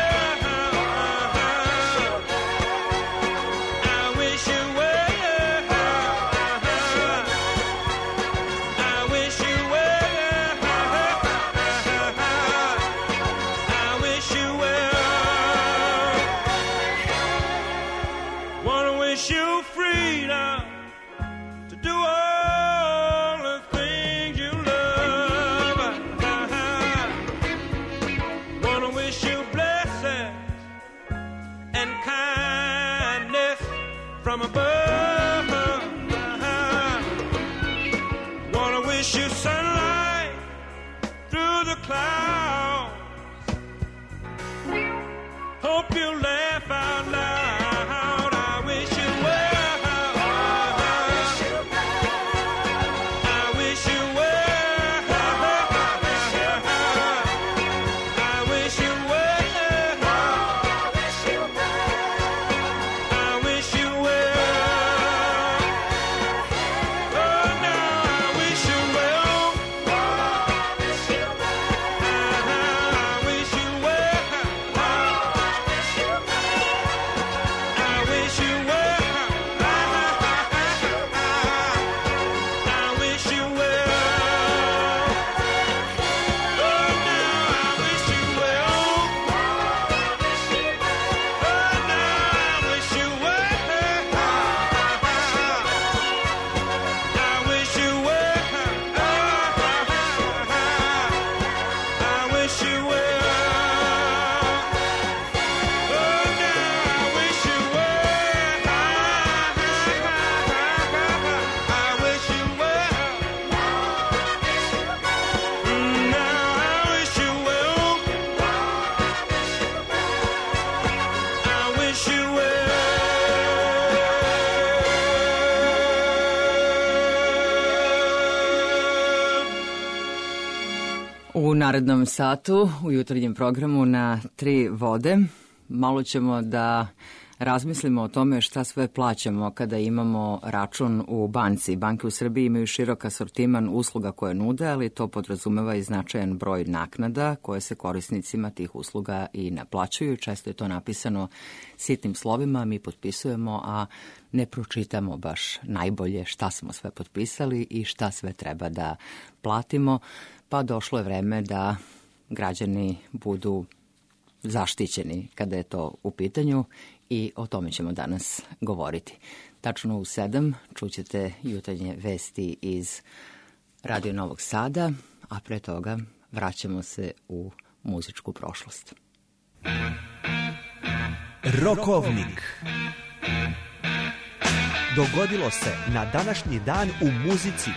From above, wanna wish you sunlight through the clouds. Hope you laugh out loud. I wish you well. I wish you well. I wish you well. I U narednom satu, u jutarnjem programu na Tri vode, malo ćemo da razmislimo o tome šta sve plaćamo kada imamo račun u banci. Banke u Srbiji imaju širok asortiman usluga koje nude, ali to podrazumeva i značajan broj naknada koje se korisnicima tih usluga i naplaćuju. Često je to napisano sitnim slovima, mi potpisujemo, a ne pročitamo baš najbolje šta smo sve potpisali i šta sve treba da platimo, pa došlo je vreme da građani budu zaštićeni kada je to u pitanju i o tome ćemo danas govoriti. Tačno u sedam čućete jutarnje vesti iz Radio Novog Sada, a pre toga vraćamo se u muzičku prošlost. Rokovnik. Dogodilo se na današnji dan u muzici.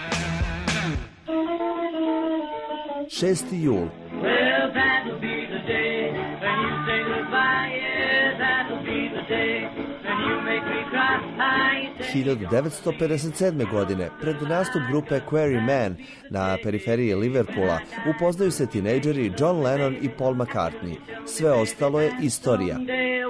šesti jul. Well, that'll be the day when you say goodbye. Yeah, that'll be the day when you make me cry. hiljadu devetsto pedeset sedme. godine, pred nastup grupe Quarrymen na periferiji Liverpoola, upoznaju se tinejdžeri John Lennon i Paul McCartney. Sve ostalo je istorija.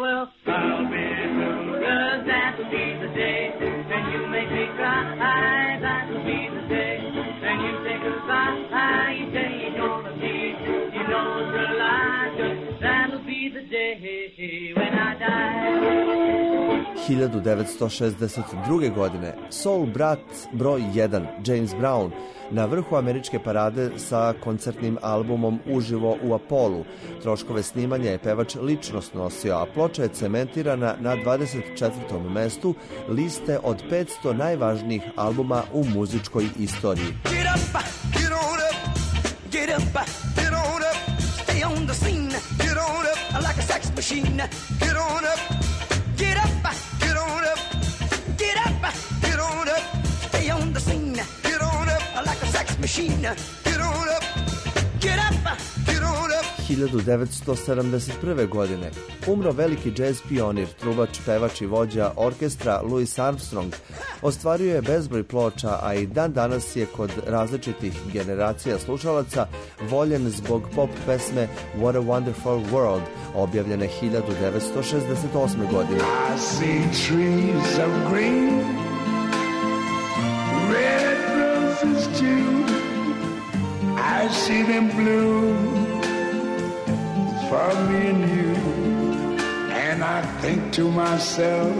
hiljadu devetsto šezdeset druge. godine, soul brat broj jedan, James Brown, na vrhu američke parade sa koncertnim albumom Uživo u Apolu. Troškove snimanja je pevač lično snosio, a ploča je cementirana na dvadeset četvrtom mestu liste od petsto najvažnijih albuma u muzičkoj istoriji. Get up, get on up, get up, get on up, stay on the scene, get on up like a sex machine, get on up, get up, get on up, get up, get on up, stay on the scene, get on up like a sex machine, get on up, get up, get on up. hiljadu devetsto sedamdeset prve. godine umro veliki džez pionir, trubač, pevač i vođa orkestra Louis Armstrong. Ostvario je bezbroj ploča, a i dan danas je kod različitih generacija slušalaca voljen zbog pop pesme What a Wonderful World, objavljene hiljadu devetsto šezdeset osme. godine. I see trees of green, red roses too. I see them bloom for me and you, and I think to myself,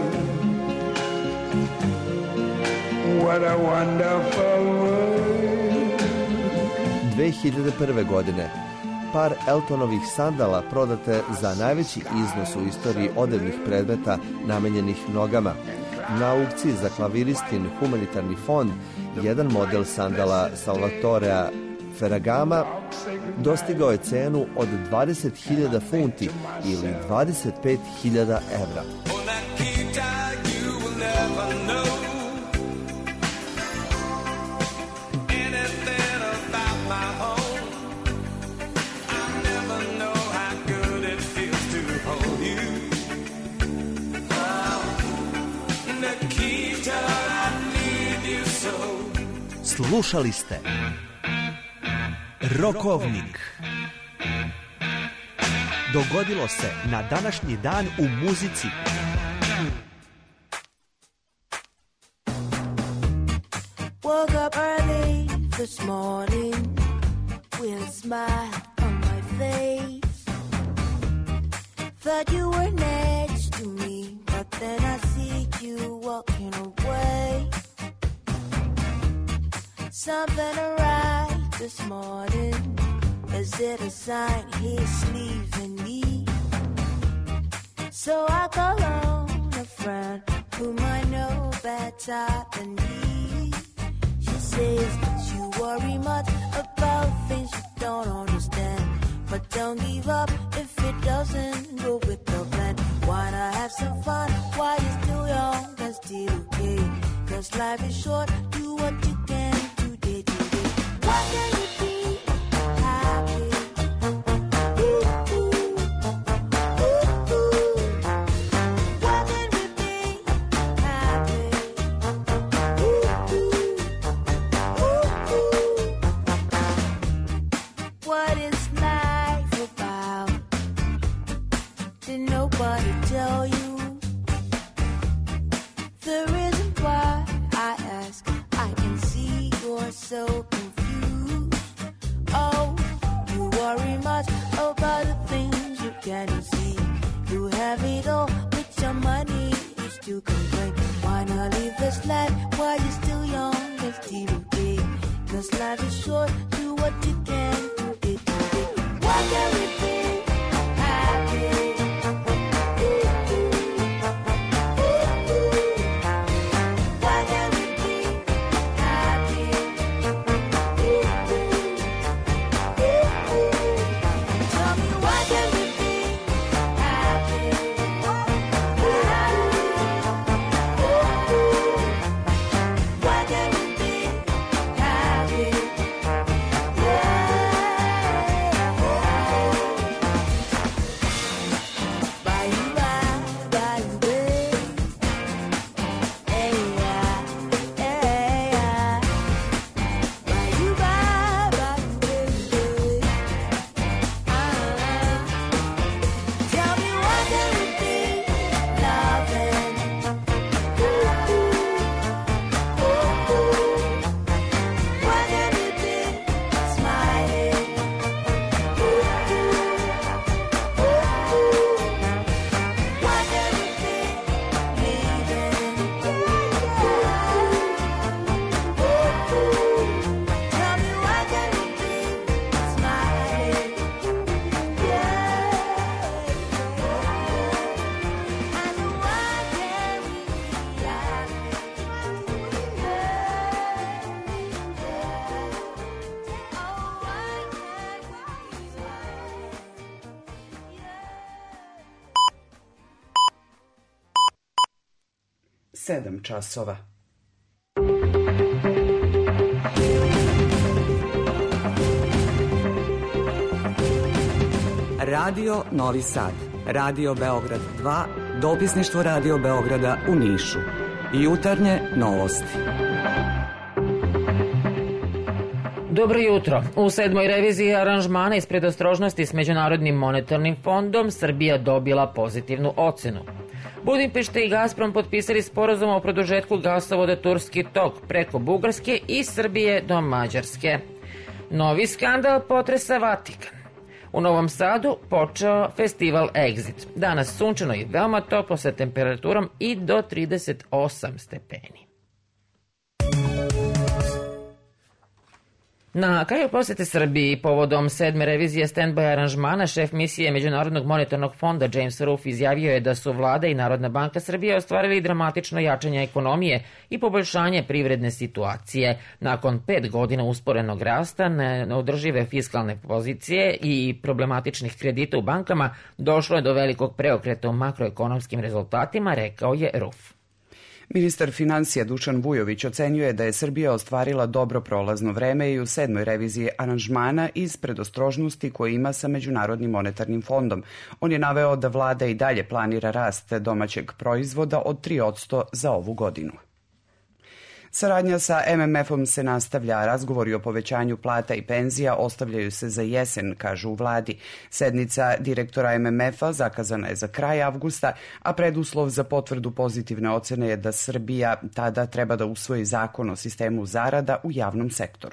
what a wonderful world. dve hiljade prve. godine par Eltonovih sandala prodate za najveći iznos u istoriji odevnih predmeta namenjenih nogama. Na aukciji za klaviristin humanitarni fond jedan model sandala Salvatorea Ferragama dostigao je cenu od dvadeset hiljada funti ili dvadeset pet hiljada evra. Slušali ste Rokovnik. Dogodilo se na današnji dan u muzici. Woke up early this morning with a smile on my face. Thought you were next to me, but then I see you walking away. Something right this morning. Is it a sign he's leaving me? So I call on a friend whom I know better than me. She says that you worry much about things you don't understand, but don't give up if it doesn't go with the plan. Wanna have some fun while you're still young and still okay, 'cause life is short, do what you can today, today. What can you be happy? Ooh, ooh, ooh, ooh. What can we be happy? Ooh, ooh, ooh, ooh. What is the reason why I ask. I can see you're so confused. Oh, you worry much about the things you can't see. You have it all, but your money is to complain. Why not live this life while you're still young and still big? Cause life is short, do what you can to it today. Why can't we be happy? Why can't we be happy? Tell me why can't we be happy? Why can't we be happy? sedam časova. Radio Novi Sad, Radio Beograd dva, dopisništvo Radio Beograda u Nišu. Jutarnje novosti. Dobro jutro. U sedmoj reviziji aranžmana iz predostrožnosti s Međunarodnim monetarnim fondom Srbija dobila pozitivnu ocenu. Budimpešta i Gazprom potpisali sporazum o produžetku gasovoda Turski tok preko Bugarske i Srbije do Mađarske. Novi skandal potresa Vatikan. U Novom Sadu počeo festival Exit. Danas sunčano i veoma toplo sa temperaturom i do trideset osam stepeni. Na kraju posete Srbiji povodom sedme revizije stand-by aranžmana šef misije Međunarodnog monetarnog fonda James Ruff izjavio je da su vlada i Narodna banka Srbije ostvarili dramatično jačanje ekonomije i poboljšanje privredne situacije. Nakon pet godina usporenog rasta, neodržive fiskalne pozicije i problematičnih kredita u bankama, došlo je do velikog preokreta u makroekonomskim rezultatima, rekao je Ruff. Ministar financija Dušan Vujović ocenjuje da je Srbija ostvarila dobro prolazno vreme i u sedmoj reviziji aranžmana iz predostrožnosti koje ima sa Međunarodnim monetarnim fondom. On je naveo da vlada i dalje planira rast domaćeg proizvoda od tri posto za ovu godinu. Saradnja sa em em efom se nastavlja, razgovori o povećanju plata i penzija ostavljaju se za jesen, kažu u vladi. Sednica direktora em em efa zakazana je za kraj avgusta, a preduslov za potvrdu pozitivne ocene je da Srbija tada treba da usvoji zakon o sistemu zarada u javnom sektoru.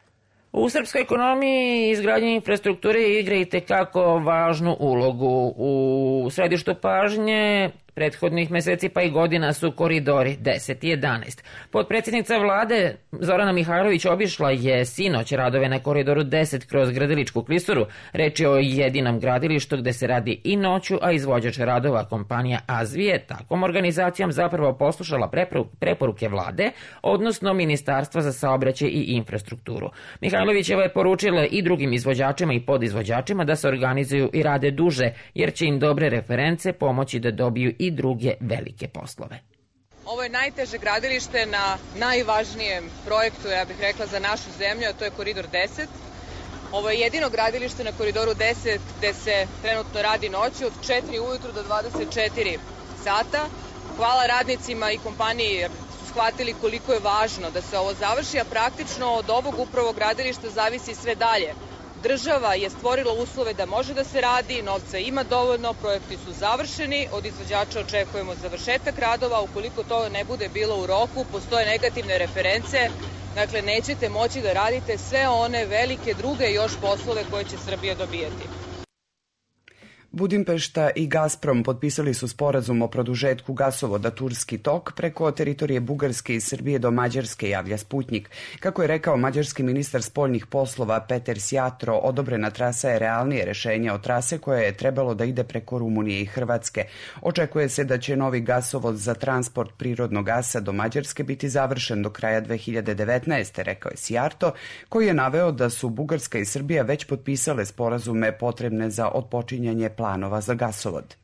U srpskoj ekonomiji izgradnja infrastrukture igra i tekako važnu ulogu. U središtu pažnje prethodnih meseci pa i godina su koridori deset i jedanaest. Potpredsjednica vlade Zorana Mihajlović obišla je sinoć radove na koridoru deset kroz Grdeličku klisuru. Reč je o jedinom gradilištu gde se radi i noću, a izvođač radova kompanija Azvije takvom organizacijom zapravo poslušala preporuke vlade, odnosno Ministarstva za saobraćaj i infrastrukturu. Mihajlovićeva je poručila i drugim izvođačima i podizvođačima da se organizuju i rade duže, jer će im dobre reference pomoći da dobiju i druge velike poslove. Ovo je najteže gradilište na najvažnijem projektu, ja bih rekla, za našu zemlju, a to je koridor deset. Ovo je jedino gradilište na koridoru deset gde se trenutno radi noću od četiri ujutru do dvadeset četiri sata. Hvala radnicima i kompaniji jer su shvatili koliko je važno da se ovo završi, a praktično od ovog upravo gradilišta zavisi sve dalje. Država je stvorila uslove da može da se radi, novca ima dovoljno, projekti su završeni, od izvođača očekujemo završetak radova, ukoliko to ne bude bilo u roku, postoje negativne reference, dakle nećete moći da radite sve one velike druge još poslove koje će Srbija dobijati. Budimpešta i Gazprom potpisali su sporazum o produžetku gasovoda Turski tok preko teritorije Bugarske i Srbije do Mađarske, javlja Sputnjik. Kako je rekao mađarski ministar spoljnih poslova Peter Sjatro, odobrena trasa je realnije rešenje od trase koja je trebalo da ide preko Rumunije i Hrvatske. Očekuje se da će novi gasovod za transport prirodnog gasa do Mađarske biti završen do kraja dve hiljade devetnaeste. rekao je Sjatro, koji je naveo da su Bugarska i Srbija već potpisale sporazume potrebne za otpočinjanje planova za gasovod.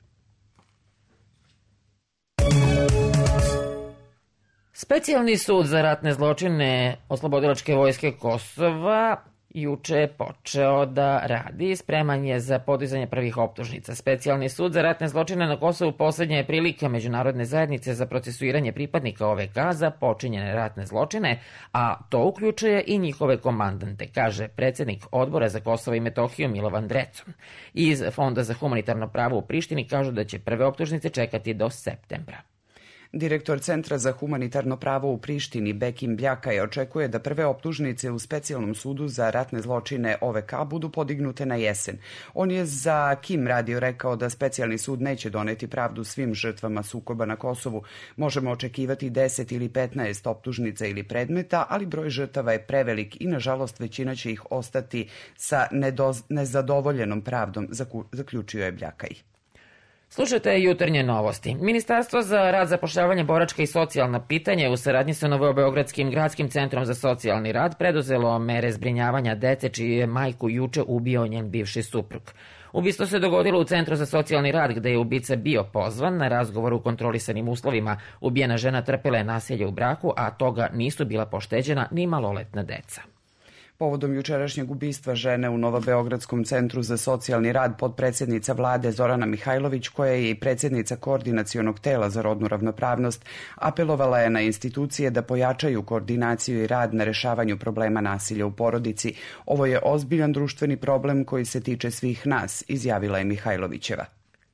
Specijalni sud za ratne zločine Oslobodilačke vojske Kosova juče je počeo da radi. Spreman je za podizanje prvih optužnica. Specijalni sud za ratne zločine na Kosovu poslednja je prilika međunarodne zajednice za procesuiranje pripadnika O V K za počinjene ratne zločine, a to uključuje i njihove komandante, kaže predsednik Odbora za Kosovo i Metohiju Milovan Drecun. Iz Fonda za humanitarno pravo u Prištini kažu da će prve optužnice čekati do septembra. Direktor Centra za humanitarno pravo u Prištini Bekim Bljaka je očekuje da prve optužnice u Specijalnom sudu za ratne zločine O V K budu podignute na jesen. On je za Kim radio rekao da Specijalni sud neće doneti pravdu svim žrtvama sukoba na Kosovu. Možemo očekivati deset ili petnaest optužnica ili predmeta, ali broj žrtava je prevelik i nažalost većina će ih ostati sa nedoz, nezadovoljenom pravdom, zaključio je Bljaka. Slušajte jutarnje novosti. Ministarstvo za rad, zapošljavanje, boračka i socijalna pitanja u saradnji sa Novobeogradskim gradskim centrom za socijalni rad preduzelo mere zbrinjavanja dece čiji je majku juče ubio njen bivši suprug. Ubistvo se dogodilo u Centru za socijalni rad gde je ubica bio pozvan na razgovor u kontrolisanim uslovima. Ubijena žena trpela je nasilje u braku, a toga nisu bila pošteđena ni maloletna deca. Povodom jučerašnjeg ubistva žene u Novobeogradskom centru za socijalni rad potpredsjednica vlade Zorana Mihajlović, koja je i predsjednica koordinacionog tela za rodnu ravnopravnost, apelovala je na institucije da pojačaju koordinaciju i rad na rešavanju problema nasilja u porodici. Ovo je ozbiljan društveni problem koji se tiče svih nas, izjavila je Mihajlovićeva.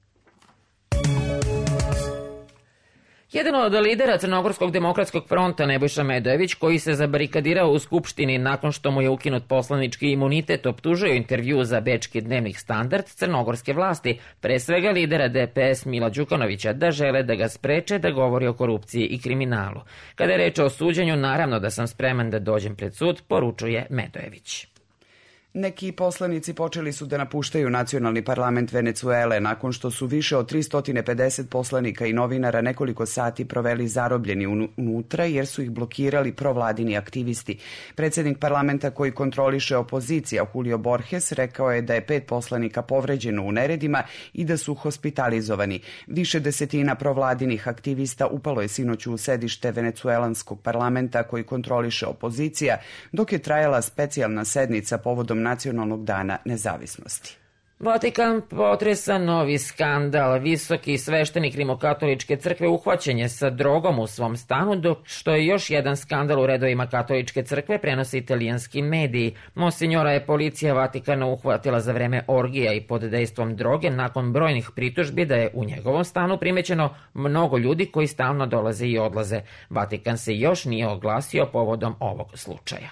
Jedan od lidera Crnogorskog demokratskog fronta, Nebojša Medojević, koji se zabarikadirao u Skupštini nakon što mu je ukinut poslanički imunitet, optužio intervju za bečki dnevnik Standard crnogorske vlasti, pre svega lidera D P S Mila Đukanovića, da žele da ga spreče da govori o korupciji i kriminalu. Kada je reč o suđenju, naravno da sam spreman da dođem pred sud, poručuje Medojević. Neki poslanici počeli su da napuštaju nacionalni parlament Venecuele nakon što su više od tristo pedeset poslanika i novinara nekoliko sati proveli zarobljeni unutra jer su ih blokirali provladini aktivisti. Predsjednik parlamenta koji kontroliše opozicija Julio Borges rekao je da je pet poslanika povređeno u neredima i da su hospitalizovani. Više desetina provladinih aktivista upalo je sinoć u sedište venecuelanskog parlamenta koji kontroliše opozicija, dok je trajala specijalna sednica povodom Nacionalnog dana nezavisnosti. Vatikan potresa novi skandal. Visoki sveštenik Rimokatoličke crkve uhvaćen je sa drogom u svom stanu, dok što je još jedan skandal u redovima Katoličke crkve prenosi italijanski mediji. Monsinjora je policija Vatikana uhvatila za vreme orgija i pod dejstvom droge nakon brojnih pritužbi da je u njegovom stanu primećeno mnogo ljudi koji stalno dolaze i odlaze. Vatikan se još nije oglasio povodom ovog slučaja.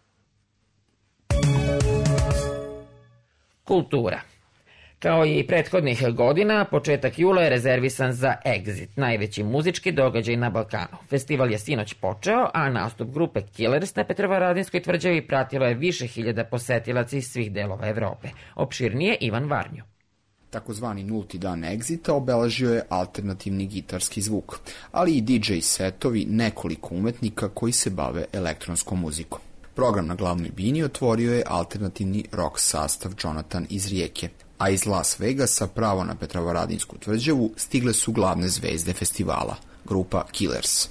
Kultura. Kao i prethodnih godina, početak jula je rezervisan za Exit, najveći muzički događaj na Balkanu. Festival je sinoć počeo, a nastup grupe Killers na Petrovaradinskoj tvrđavi pratilo je više hiljada posetilaca iz svih delova Evrope. Opširnije Ivan Varnju. Takozvani nulti dan Exita obeležio je alternativni gitarski zvuk, ali i D J setovi nekoliko umetnika koji se bave elektronskom muzikom. Program na glavnoj bini otvorio je alternativni rock sastav Jonathan iz Rijeke, a iz Las Vegasa pravo na Petrovaradinsku tvrđavu stigle su glavne zvezde festivala, grupa Killers.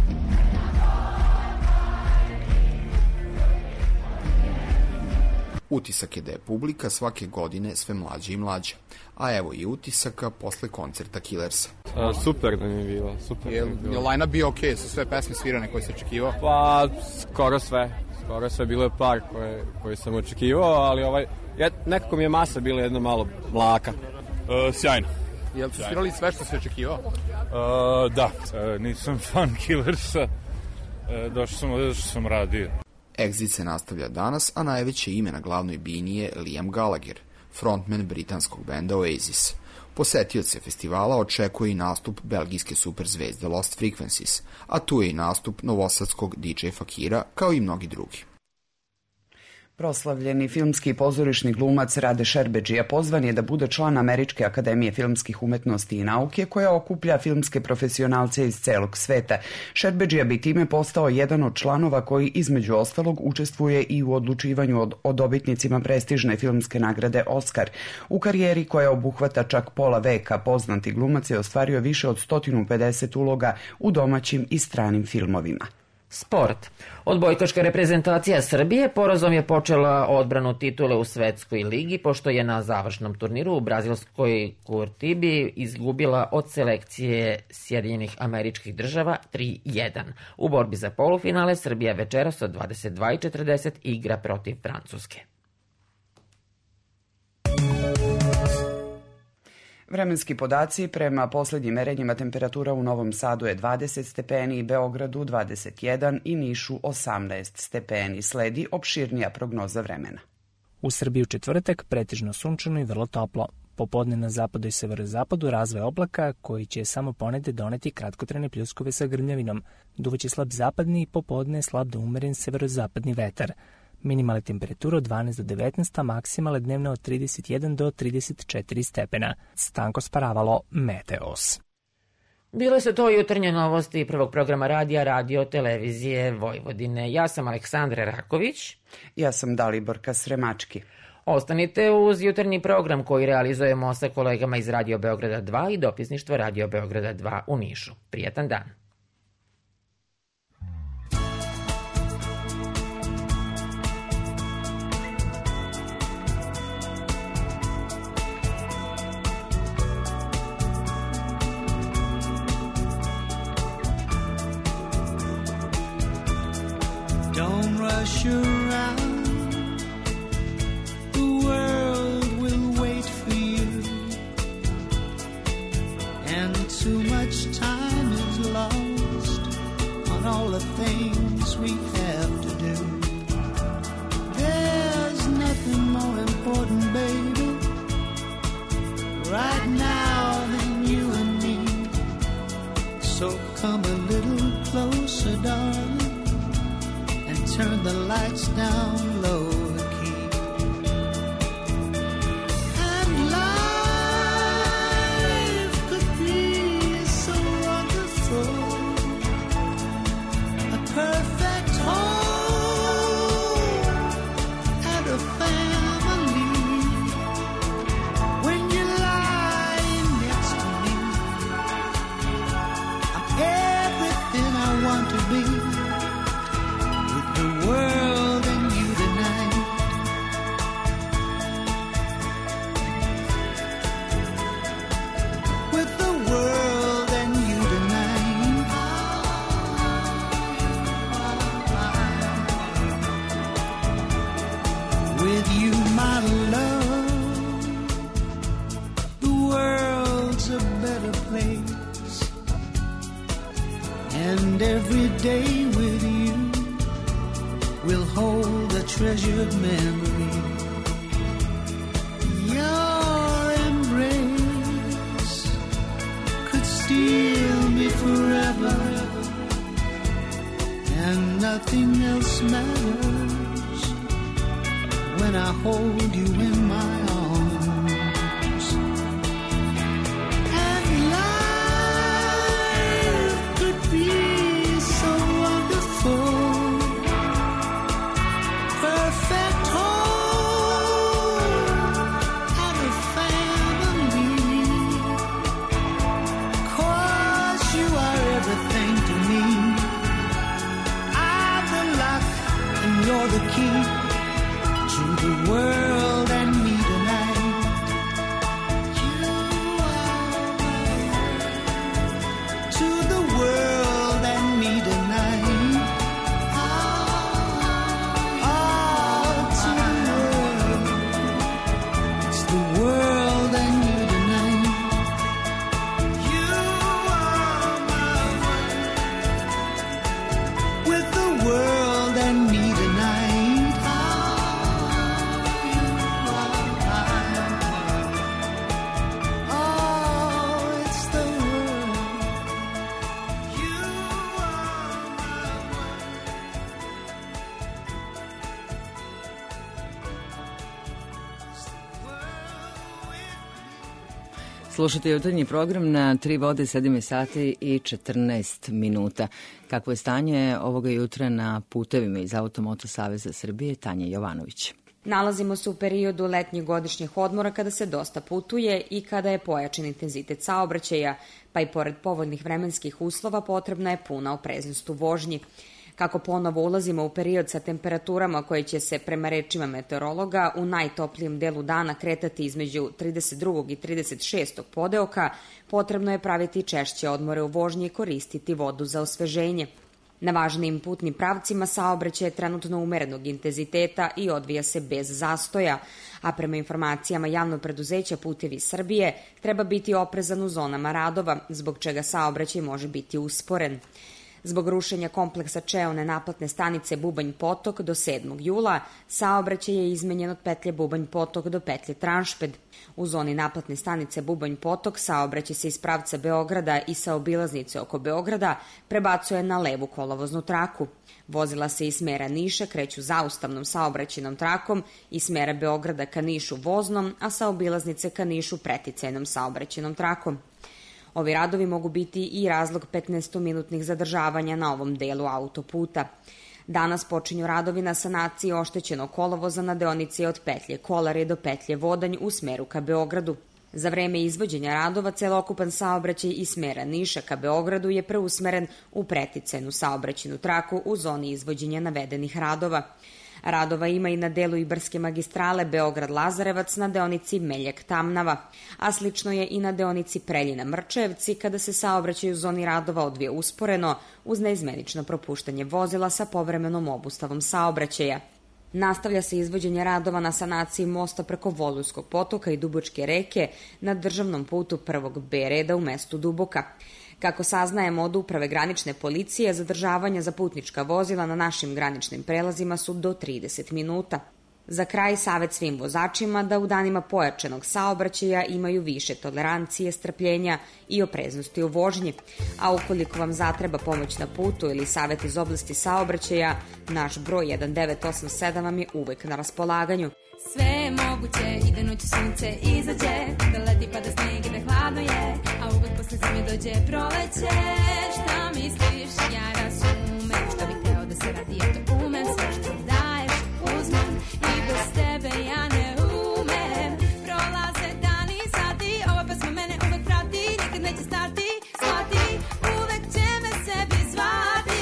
U Utisak je da je publika svake godine sve mlađa i mlađa. A evo i utisaka posle koncerta Killersa. Uh, super da mi je bilo, super. Je, je line-up bio okej, okay, su sve pesme svirane koje se očekivao? Pa, skoro sve. Skoro sve, bilo je par koje, koje sam očekivao, ali ovaj, ja, nekako mi je masa bila jedna malo mlaka. Uh, sjajno. Jel su svirali sve što se očekivao? Uh, da, uh, nisam fan Killersa, uh, došao sam ovdje što sam radio. Exit se nastavlja danas, a najveće ime na glavnoj bini je Liam Gallagher, frontman britanskog benda Oasis. Posetioce festivala očekuje i nastup belgijske superzvezde Lost Frequencies, a tu je i nastup novosadskog D J Fakira, kao i mnogi drugi. Proslavljeni filmski i pozorišni glumac Rade Šerbedžija pozvan je da bude član Američke akademije filmskih umetnosti i nauke koja okuplja filmske profesionalce iz celog sveta. Šerbedžija bi time postao jedan od članova koji između ostalog učestvuje i u odlučivanju od, o dobitnicima prestižne filmske nagrade Oscar. U karijeri koja obuhvata čak pola veka poznati glumac je ostvario više od sto pedeset uloga u domaćim i stranim filmovima. Sport. Odbojkaška reprezentacija Srbije porazom je počela odbranu titule u Svetskoj ligi, pošto je na završnom turniru u brazilskoj Curitibi izgubila od selekcije Sjedinjenih Američkih Država tri jedan. U borbi za polufinale Srbija večeras od dvadeset dva i četrdeset igra protiv Francuske. Vremenski podaci: prema poslednjim merenjima temperatura u Novom Sadu je dvadeset stepeni, Beogradu dvadeset jedan i Nišu osamnaest stepeni. Sledi opširnija prognoza vremena. U Srbiji u četvrtak pretežno sunčano i vrlo toplo. Popodne na zapadu i severozapadu razvoj oblaka koji će samo ponegde doneti kratkotrajne pljuskove sa grmljavinom. Duvaće slab zapadni i popodne slab do umeren severozapadni vetar. Minimalne temperature od dvanaest do devetnaest, a maksimale dnevne od trideset jedan do trideset četiri stepena. Stanko Sparavalo, Meteos. Bile su to jutarnje novosti prvog programa radija Radio Televizije Vojvodine. Ja sam Aleksandra Raković. Ja sam Daliborka Sremački. Ostanite uz jutarnji program koji realizujemo sa kolegama iz Radio Beograda dva i dopisništva Radio Beograda dva u Nišu. Prijatan dan. Don't rush around, the world will wait for you, and too much time is lost on all the things we have to do. There's nothing more important, baby, right now than you and me, so come a little closer, darling, turn the lights down low key. And life could be so wonderful, a perfect home and a family. When you're lying next to me, I'm everything I want to be. The world and you tonight. With the world and you tonight. With you, my love, the world's a better place. And every day with you we'll hold a treasured memory. Your embrace could steal me forever, and nothing else matters when I hold you in my arms. And life could be so wonderful, perfect home and a family, 'cause you are everything to me. I'm the lock and you're the key to the world and me tonight. You are my world. To the world and me tonight. Oh, to the world. It's the world and you tonight. You are my world. With the world and me tonight. Oh, it's the world. You are my Slušajte jutarnji program na Tri vode, sedam sati i četrnaest minuta. Kakvo je stanje ovoga jutra na putevima iz Automoto Saveza Srbije, Tanja Jovanović. Nalazimo se u periodu letnjih godišnjih odmora kada se dosta putuje i kada je pojačan intenzitet saobraćaja, pa i pored povoljnih vremenskih uslova potrebna je puna opreznost u vožnji. Kako ponovo ulazimo u period sa temperaturama koje će se, prema rečima meteorologa, u najtoplijem delu dana kretati između trideset drugog i trideset šestog podeoka, potrebno je praviti češće odmore u vožnji i koristiti vodu za osveženje. Na važnijim putnim pravcima saobraćaj je trenutno umerenog intenziteta i odvija se bez zastoja, a prema informacijama javnog preduzeća Putevi Srbije treba biti oprezan u zonama radova, zbog čega saobraćaj može biti usporen. Zbog rušenja kompleksa čeone naplatne stanice Bubanj Potok do sedmog jula, saobraćaj je izmenjen od petlje Bubanj Potok do petlje Tranšped. U zoni naplatne stanice Bubanj Potok saobraćaj se iz pravca Beograda i sa obilaznice oko Beograda prebacuje na levu kolovoznu traku. Vozila se iz smera Niša kreću zaustavnom saobraćajnom trakom i smera Beograda ka Nišu voznom, a sa obilaznice ka Nišu preticajnom saobraćajnom trakom. Ovi radovi mogu biti i razlog petnaestominutnih zadržavanja na ovom delu autoputa. Danas počinju radovi na sanaciji oštećenog kolovoza na deonici od petlje Kolare do petlje Vodanj u smeru ka Beogradu. Za vreme izvođenja radova celokupan saobraćaj iz smera Niša ka Beogradu je preusmeren u preticajnu saobraćajnu traku u zoni izvođenja navedenih radova. Radova ima i na delu Ibarske magistrale Beograd-Lazarevac na deonici Meljak-Tamnava, a slično je i na deonici Preljina-Mrčajevci kada se saobraćaj u zoni radova odvija usporeno uz neizmenično propuštanje vozila sa povremenom obustavom saobraćaja. Nastavlja se izvođenje radova na sanaciji mosta preko Volujskog potoka i Dubočke reke na državnom putu prvog B reda u mestu Duboka. Kako saznajemo od Uprave granične policije, zadržavanja za putnička vozila na našim graničnim prelazima su do trideset minuta. Za kraj savjet svim vozačima da u danima pojačanog saobraćaja imaju više tolerancije, strpljenja i opreznosti u vožnji. A ukoliko vam zatreba pomoć na putu ili savjet iz oblasti saobraćaja, naš broj jedan devet osam sedam vam je uvek na raspolaganju. Sve je moguće i da noću sunce izađe, da leti pa da snijeg i da hladno je, a uvek posle zime dođe proleće. Šta misliš, ja razumem, što bi teo da se radi, eto umem, sve što daješ uzmem i bez tebe ja ne umem. Prolaze dani i sati, ova pesma mene uvek prati, nikad neće stati, shvati, uvek će me sebi zvati.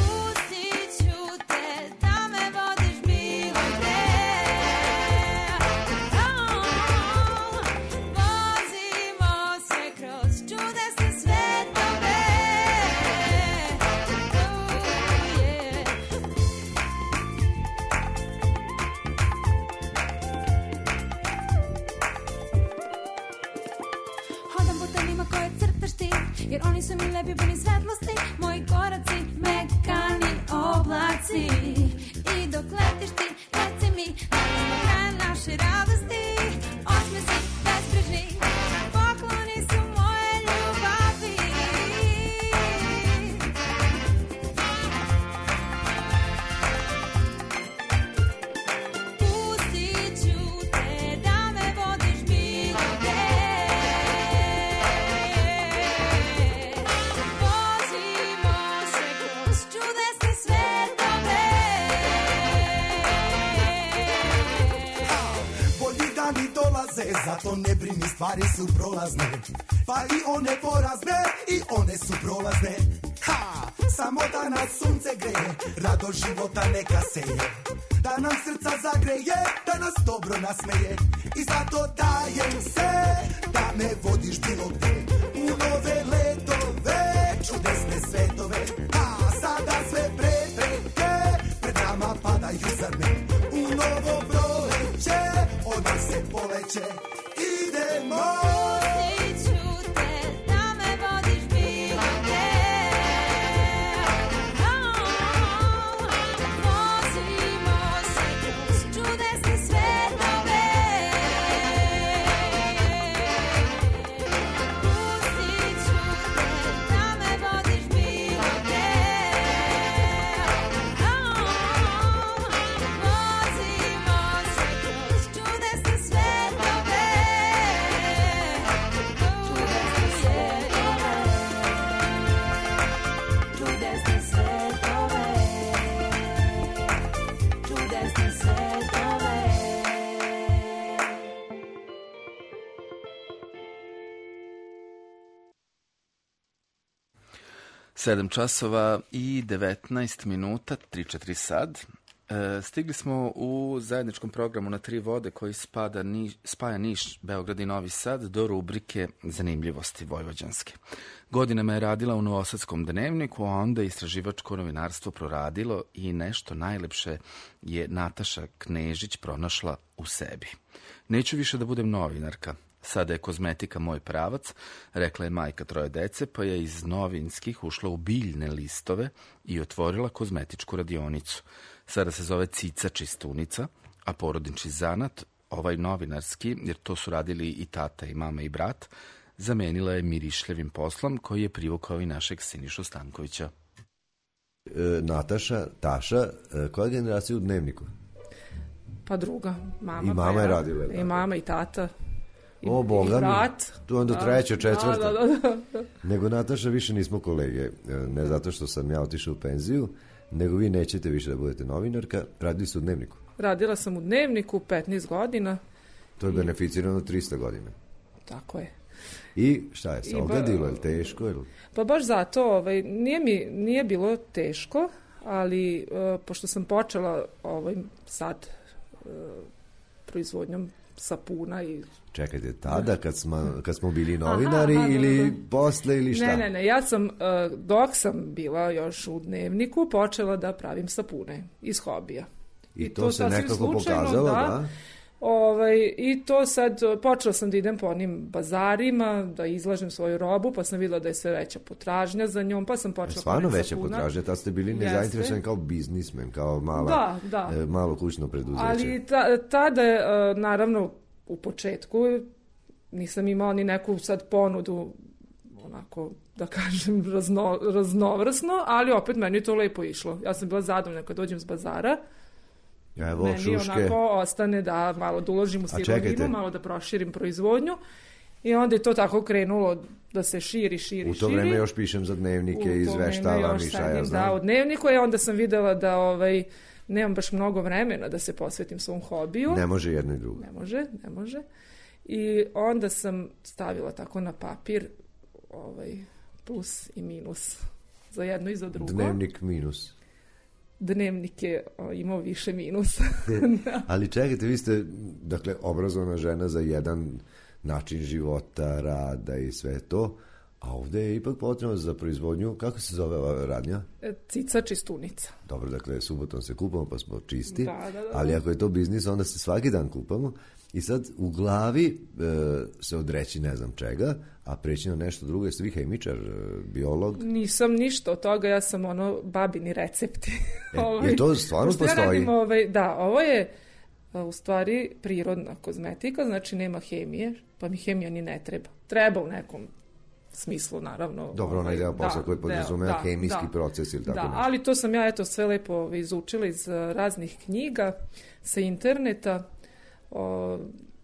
Pustit ću te da me vodiš bilo gde. Vozimo se kroz čudesne svetove. Hodam putevima koje crtaš ti, jer oni su mi lepi puni svetlosti. Moji koraci mekani oblaci. I dok letiš ti, reci mi da smo kraj naše radosti. Osmesi bezbrižni, pokloni su moje ljubavi. Pustit ću te da me vodiš bilo gde. Vozimo se kroz čudesne svetove. Bolji dani dolaze, zato ne brini, stvari su prolazne. Pa i one porazne, i one su prolazne. Ha! samo da nas sunce greje, rado života neka seje, da nam srca zagreje, da nas dobro nasmeje. I zato dajem se da me vodiš bilo gde, u nove letove, čudesne svetove. A sada sve prepreke pred nama padaju zrne, u novo proleće od nas se poleće. Idemo! sedam časova i devetnaest minuta, tri četiri sad. E, stigli smo u zajedničkom programu Na tri vode koji spada ni, spaja Niš, Beograd i Novi Sad do rubrike Zanimljivosti vojvođanske. Godinama je radila u Novosadskom dnevniku, a onda istraživačko novinarstvo proradilo i nešto najlepše je Nataša Knežić pronašla u sebi. Neću više da budem novinarka. Sada je kozmetika moj pravac, rekla je majka troje dece, pa je iz novinskih ušla u biljne listove i otvorila kozmetičku radionicu. Sada se zove Cica Čistunica, a porodični zanat, ovaj novinarski, jer to su radili i tata i mama i brat, zamenila je mirišljavim poslom koji je privukao i našeg Sinišu Stankovića. E, Nataša, Taša, e, koja generacija u dnevniku? Pa druga, mama. I mama pa je ja. radila. I mama i tata. I, o, Boga mi, tu onda treća, četvrta. Da, da, da. Nego Nataša više nismo kolege, ne zato što sam ja otišao u penziju, nego vi nećete više da budete novinarka, radili ste u dnevniku. Radila sam u dnevniku petnaest godina. To je beneficirano trista godina. Tako je. I šta je se ogadilo, je li teško? Je li... Pa baš zato, ovaj, nije mi nije bilo teško, ali uh, pošto sam počela ovaj, sad uh, proizvodnjom sapuna i... Čekajte, tada kad smo, kad smo bili novinari Aha, ili da, da. posle ili šta? Ne, ne, ne, ja sam, dok sam bila još u dnevniku, počela da pravim sapune iz hobija. I, I to, to se nekako slučajno, pokazalo, da? da? Ovaj, I to sad, počela sam da idem po onim bazarima, da izlažem svoju robu, pa sam videla da je sve veća potražnja za njom, pa sam počela... Stvarno veća potražnja, tad ste bili nezainteresovani kao biznismen, kao mala, da, da. E, malo kućno preduzeće. Ali ta, tada, naravno, u početku nisam imala ni neku sad ponudu, onako, da kažem, razno, raznovrsno, ali opet meni je to lepo išlo. Ja sam bila zadovoljna kad dođem s bazara. Evo, meni šuške. Onako ostane da malo da uložim u sirovinu, malo da proširim proizvodnju. I onda je to tako krenulo da se širi, širi, širi. U to širi. vreme još pišem za dnevnike, izveštavam i šta ja znam. Da, u dnevniku je, onda sam videla da ovaj, nemam baš mnogo vremena da se posvetim svom hobiju. Ne može jedno i drugo. Ne može, ne može. I onda sam stavila tako na papir ovaj, plus i minus za jedno i za drugo. Dnevnik minus. Dnevnik je imao više minusa. Ali čekajte, vi ste, dakle, obrazovana žena za jedan način života, rada i sve to, a ovde je ipak potrebno za proizvodnju, kako se zove ova radnja? Cica Čistunica. Dobro, dakle, subotom se kupamo pa smo čisti, da, da, da. Ali ako je to biznis, onda se svaki dan kupamo i sad u glavi e, se odreći ne znam čega, a preći na nešto drugo. Jeste vi hemičar, biolog? Nisam ništa od toga, ja sam ono babini recepti. E, ovaj, je to stvarno postoji? Ja radim, ovaj, da, ovo je u stvari prirodna kozmetika, znači nema hemije, pa mi hemija ni ne treba. Treba u nekom smislu, naravno. Dobro, onaj deo posla koji podrazumeva hemijski da, proces ili tako da, nešto. Ali to sam ja eto sve lepo izučila iz raznih knjiga, sa interneta, o,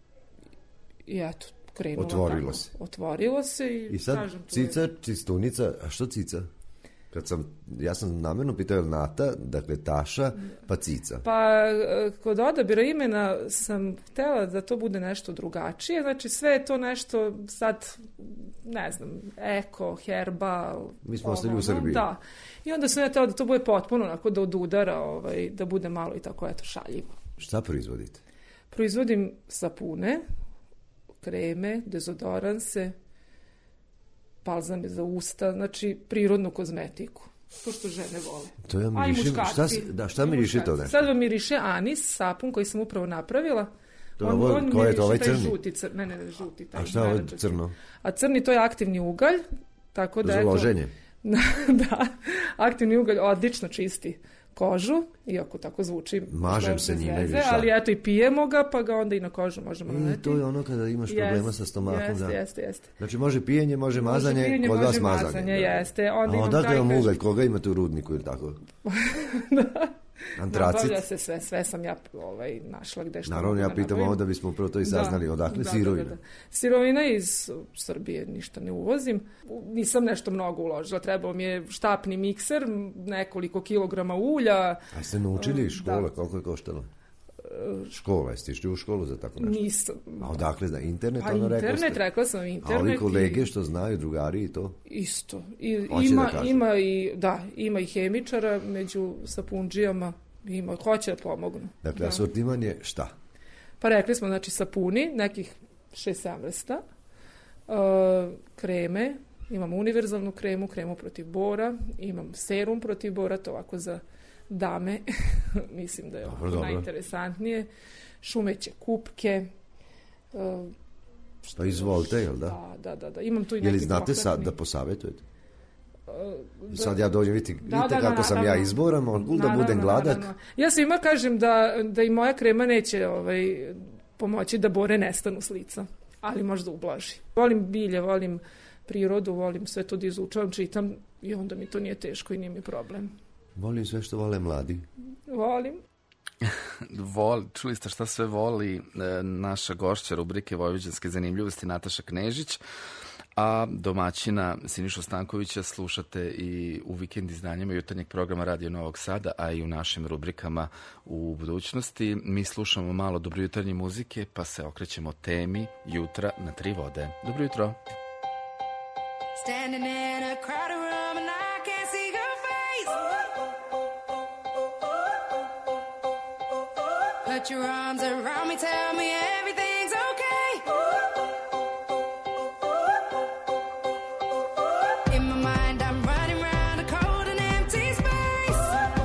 i eto, krenula. Otvorilo tako. se. Otvorilo se i, I sad kažem, Cica, je... Čistunica, a što Cica? Kad sam, ja sam namjerno pitao je li Nata, dakle Taša, pa Cica. Pa kod odabira imena sam htela da to bude nešto drugačije, znači sve je to nešto sad, ne znam, eko, herbal. Mi smo ostali u Srbiji. Da. I onda sam ja htela da to bude potpuno onako da odudara, ovaj, da bude malo i tako eto šaljivo. Šta proizvodite? Proizvodim sapune, kreme, dezodoranse, balzame za usta, znači prirodnu kozmetiku. To što žene vole. To ja mirišim, šta, da, šta miriši to nešto? Sad vam miriše anis, sapun koji sam upravo napravila. To on, ovo, on ko je to, ovaj crni? Žuti, cr... Ne, ne, ne, žuti. Taj, a šta je ovo crno? A crni to je aktivni ugalj, tako da za loženje? Da, aktivni ugalj odlično čisti kožu, iako tako zvuči. Mažem se njime ili šta? Ali eto i pijemo ga, pa ga onda i na kožu možemo naneti. I to je ono kada imaš problema yes, sa stomakom. Jeste, da. jeste, jeste. Znači može pijenje, može mazanje, može pijenje, kod vas mazanje. mazanje jeste. Onda a odakle vam ugalj, koga imate u rudniku ili tako? Da. Antracit? Nabavlja se sve, sve sam ja ovaj, našla gde što. Naravno, ja pitam ovo da bismo prvo to i saznali, da, odakle da, sirovina? Da, da, da. Sirovina iz Srbije ništa ne uvozim. Nisam nešto mnogo uložila, trebao mi je štapni mikser, nekoliko kilograma ulja. A ste naučili škola, da. Koliko je koštalo? Škola, jeste išli u školu za tako nešto? Nisam. A odakle zna? Internet? A ono internet, rekla, rekla sam internet. A ovi kolege što znaju, drugari i to? Isto. I, ima, da ima, i, da, ima i hemičara među sapundžijama, ima, hoće da pomognu. Dakle, da. asortiman je šta? Pa rekli smo, znači, sapuni, nekih šest sedam vrsta, uh, kreme, imam univerzalnu kremu, kremu protiv bora, imam serum protiv bora, to ovako za dame, mislim da je dobro, dobro. Najinteresantnije, šumeće kupke. Uh, pa izvolite, jel da? Da, da, da, da. Imam tu i neki. Je li znate sad da posavetujete? Uh, sad ja dođem, vidite, da, vidite da, kako da, sam naravno. Ja izboran, mogu da budem gladak. Naravno. Ja svima kažem da, da i moja krema neće ovaj, pomoći da bore nestanu s lica, ali možda ublaži. Volim bilje, volim prirodu, volim sve to da izučavam, čitam i onda mi to nije teško i nije mi problem. Volim sve što vole mladi. Volim. Vol, čuli ste šta sve voli e, naša gošća rubrike Vojvođanske zanimljivosti Nataša Knežić, a domaćina Sinišu Stankovića slušate i u vikend izdanjima jutarnjeg programa Radio Novog Sada, a i u našim rubrikama u budućnosti. Mi slušamo malo dobrojutarnje muzike, pa se okrećemo temi jutra na tri vode. Dobro jutro. Standing in a crowded room and I can't see your face. Put your arms around me, tell me everything's okay. In my mind I'm running around a cold and empty space.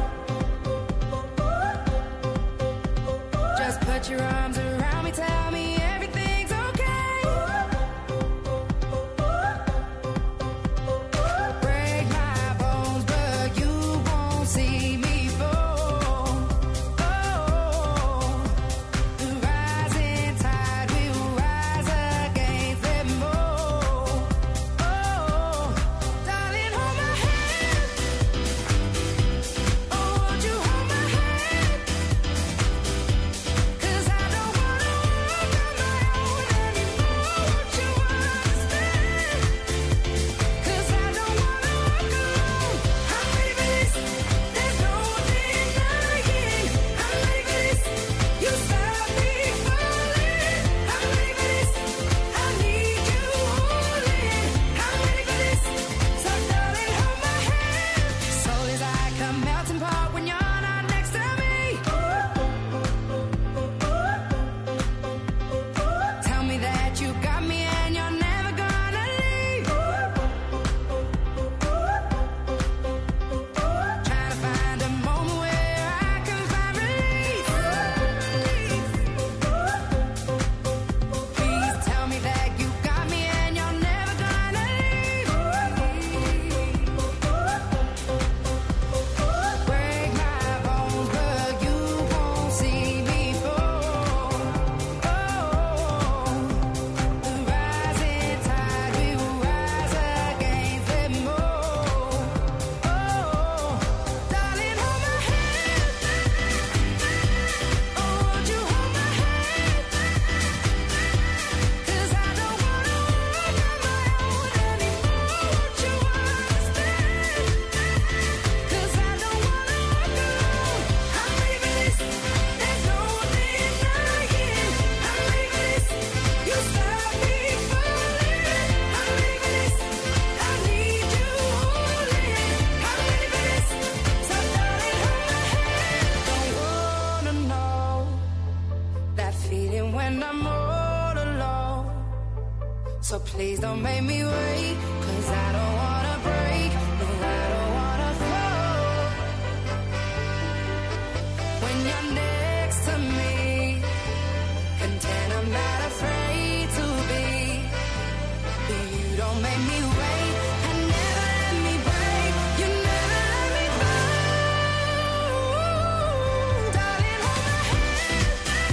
Just put your arms around me, tell me everything's okay. Break my bones, but you won't see me fall. Oh, the rising tide will rise against them all. Oh, darling, hold my hand. Oh, won't you hold my hand? 'Cause I don't wanna So please don't make me wait, 'cause I don't wanna break, no, I don't wanna fall. When you're next to me, content I'm not afraid to be. You don't make me wait, and never let me break. You never let me fall. Darling, hold my hand.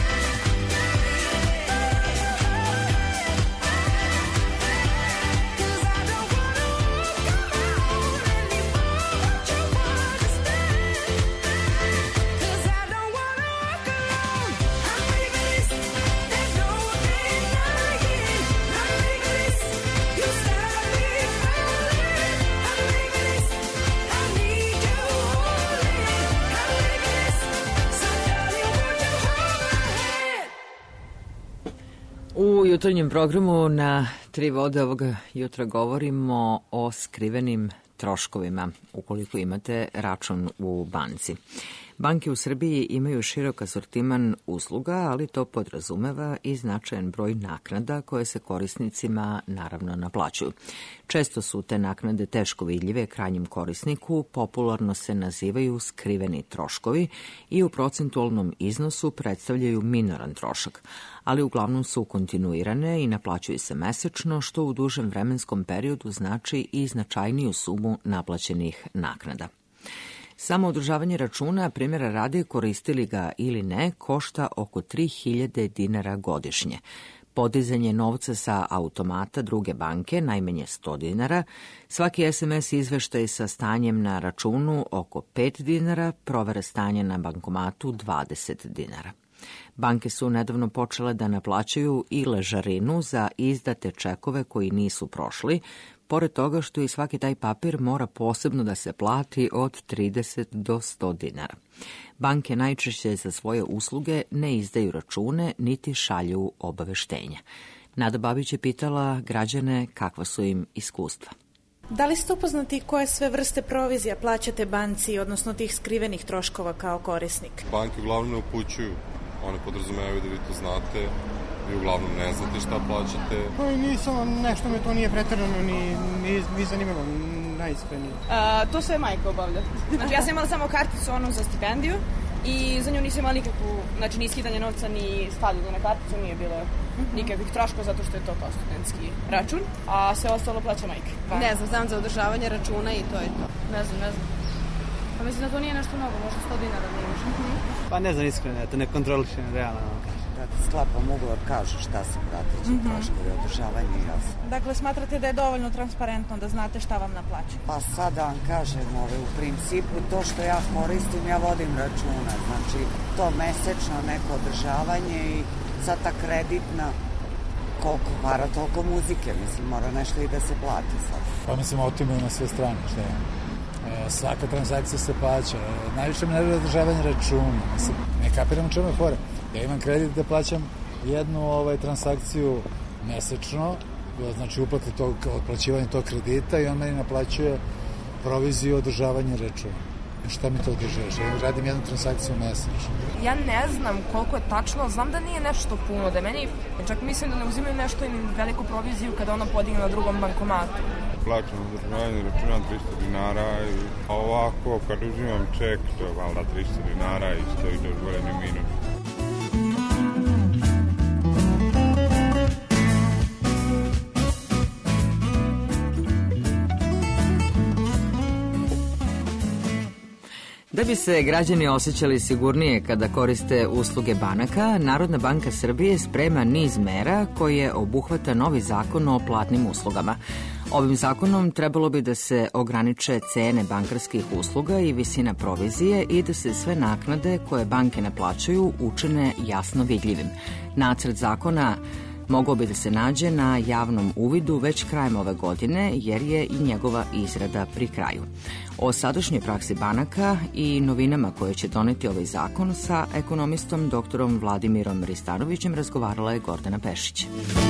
'Cause I don't wanna walk around anymore, but you understand. 'Cause I don't wanna walk alone. I'm leaving this, there's no denying. I'm leaving this, you start me falling. I'm leaving this, I need you holding. I'm leaving this, so darling, won't you hold my hand? U jutarnjem programu na Tri vode ovoga jutra govorimo o skrivenim troškovima ukoliko imate račun u banci. Banke u Srbiji imaju širok asortiman usluga, ali to podrazumeva i značajan broj naknada koje se korisnicima naravno naplaćuju. Često su te naknade teško vidljive krajnjem korisniku, popularno se nazivaju skriveni troškovi i u procentualnom iznosu predstavljaju minoran trošak, ali uglavnom su kontinuirane i naplaćuju se mesečno, što u dužem vremenskom periodu znači i značajniju sumu naplaćenih naknada. Samo održavanje računa, primjera radi, koristili ga ili ne, košta oko tri hiljade dinara godišnje. Podizanje novca sa automata druge banke, najmanje sto dinara, svaki es em es izveštaj sa stanjem na računu oko pet dinara, provera stanja na bankomatu dvadeset dinara. Banke su nedavno počele da naplaćaju i ležarinu za izdate čekove koji nisu prošli, pored toga što i svaki taj papir mora posebno da se plati od trideset do sto dinara. Banke najčešće za svoje usluge ne izdaju račune niti šalju obaveštenja. Nada Babić je pitala građane kakva su im iskustva. Da li ste upoznati koje sve vrste provizija plaćate banci, odnosno tih skrivenih troškova kao korisnik? Banke uglavnom ne upućuju. One podrazumevaju da vi to znate, vi uglavnom ne znate šta plaćate. Pa nisam, nešto me to nije preterano, ni, ni, ni zanimalo, najiskrenije. Uh, to sve majka obavlja. Znači ja sam imala samo karticu onu za stipendiju i za nju nisam imala nikakvu, znači ni iskidanje novca, ni stavljanje na karticu, nije bilo nikakvih troškova zato što je to kao studentski račun, a sve ostalo plaća majka. Pa. Ne znam, znam za održavanje računa i to je to. Ne znam, ne znam. Pa mislim da to nije nešto mnogo, možda sto dinara ne imaš. Pa ne znam iskreno, ja to ne kontrolišem, realno vam kažem. Kad sklapam ugovor, kažu šta se prateći mm-hmm. troškovi, održavanje i jasno. Dakle, smatrate da je dovoljno transparentno da znate šta vam naplaću? Pa sad da vam kažem, ove, u principu to što ja koristim, ja vodim računa. Znači, to mesečno neko održavanje i sad ta kreditna, koliko para, toliko muzike, mislim, mora nešto i da se plati sad. Pa mislim, otimaju na sve strane, šta je? Svaka transakcija se plaća. Najviše me nervira održavanje računa. Mislim, ne kapiram u čemu je fora. Ja imam kredit da plaćam jednu ovaj, transakciju mesečno, znači uplate tog, otplaćivanje tog kredita i on meni naplaćuje proviziju održavanje računa. Šta mi to održavaš? Ja radim jednu transakciju mesečno. Ja ne znam koliko je tačno, znam da nije nešto puno, da meni, čak mislim da ne uzimaju nešto ili veliku proviziju kada ona podigne na drugom bankomatu. Plaćam održavanje računa tristo dinara i ovako kad uzimam ček to je valjda tristo dinara i stoji dozvoljeni minus. Da bi se građani osjećali sigurnije kada koriste usluge banaka, Narodna banka Srbije sprema niz mera koje obuhvata novi zakon o platnim uslugama. Ovim zakonom trebalo bi da se ograniče cene bankarskih usluga i visina provizije i da se sve naknade koje banke naplaćuju učine jasno vidljivim. Nacrt zakona mogao bi da se nađe na javnom uvidu već krajem ove godine, jer je i njegova izrada pri kraju. O sadašnjoj praksi banaka i novinama koje će doneti ovaj zakon sa ekonomistom doktorom Vladimirom Ristanovićem razgovarala je Gordana Pešić.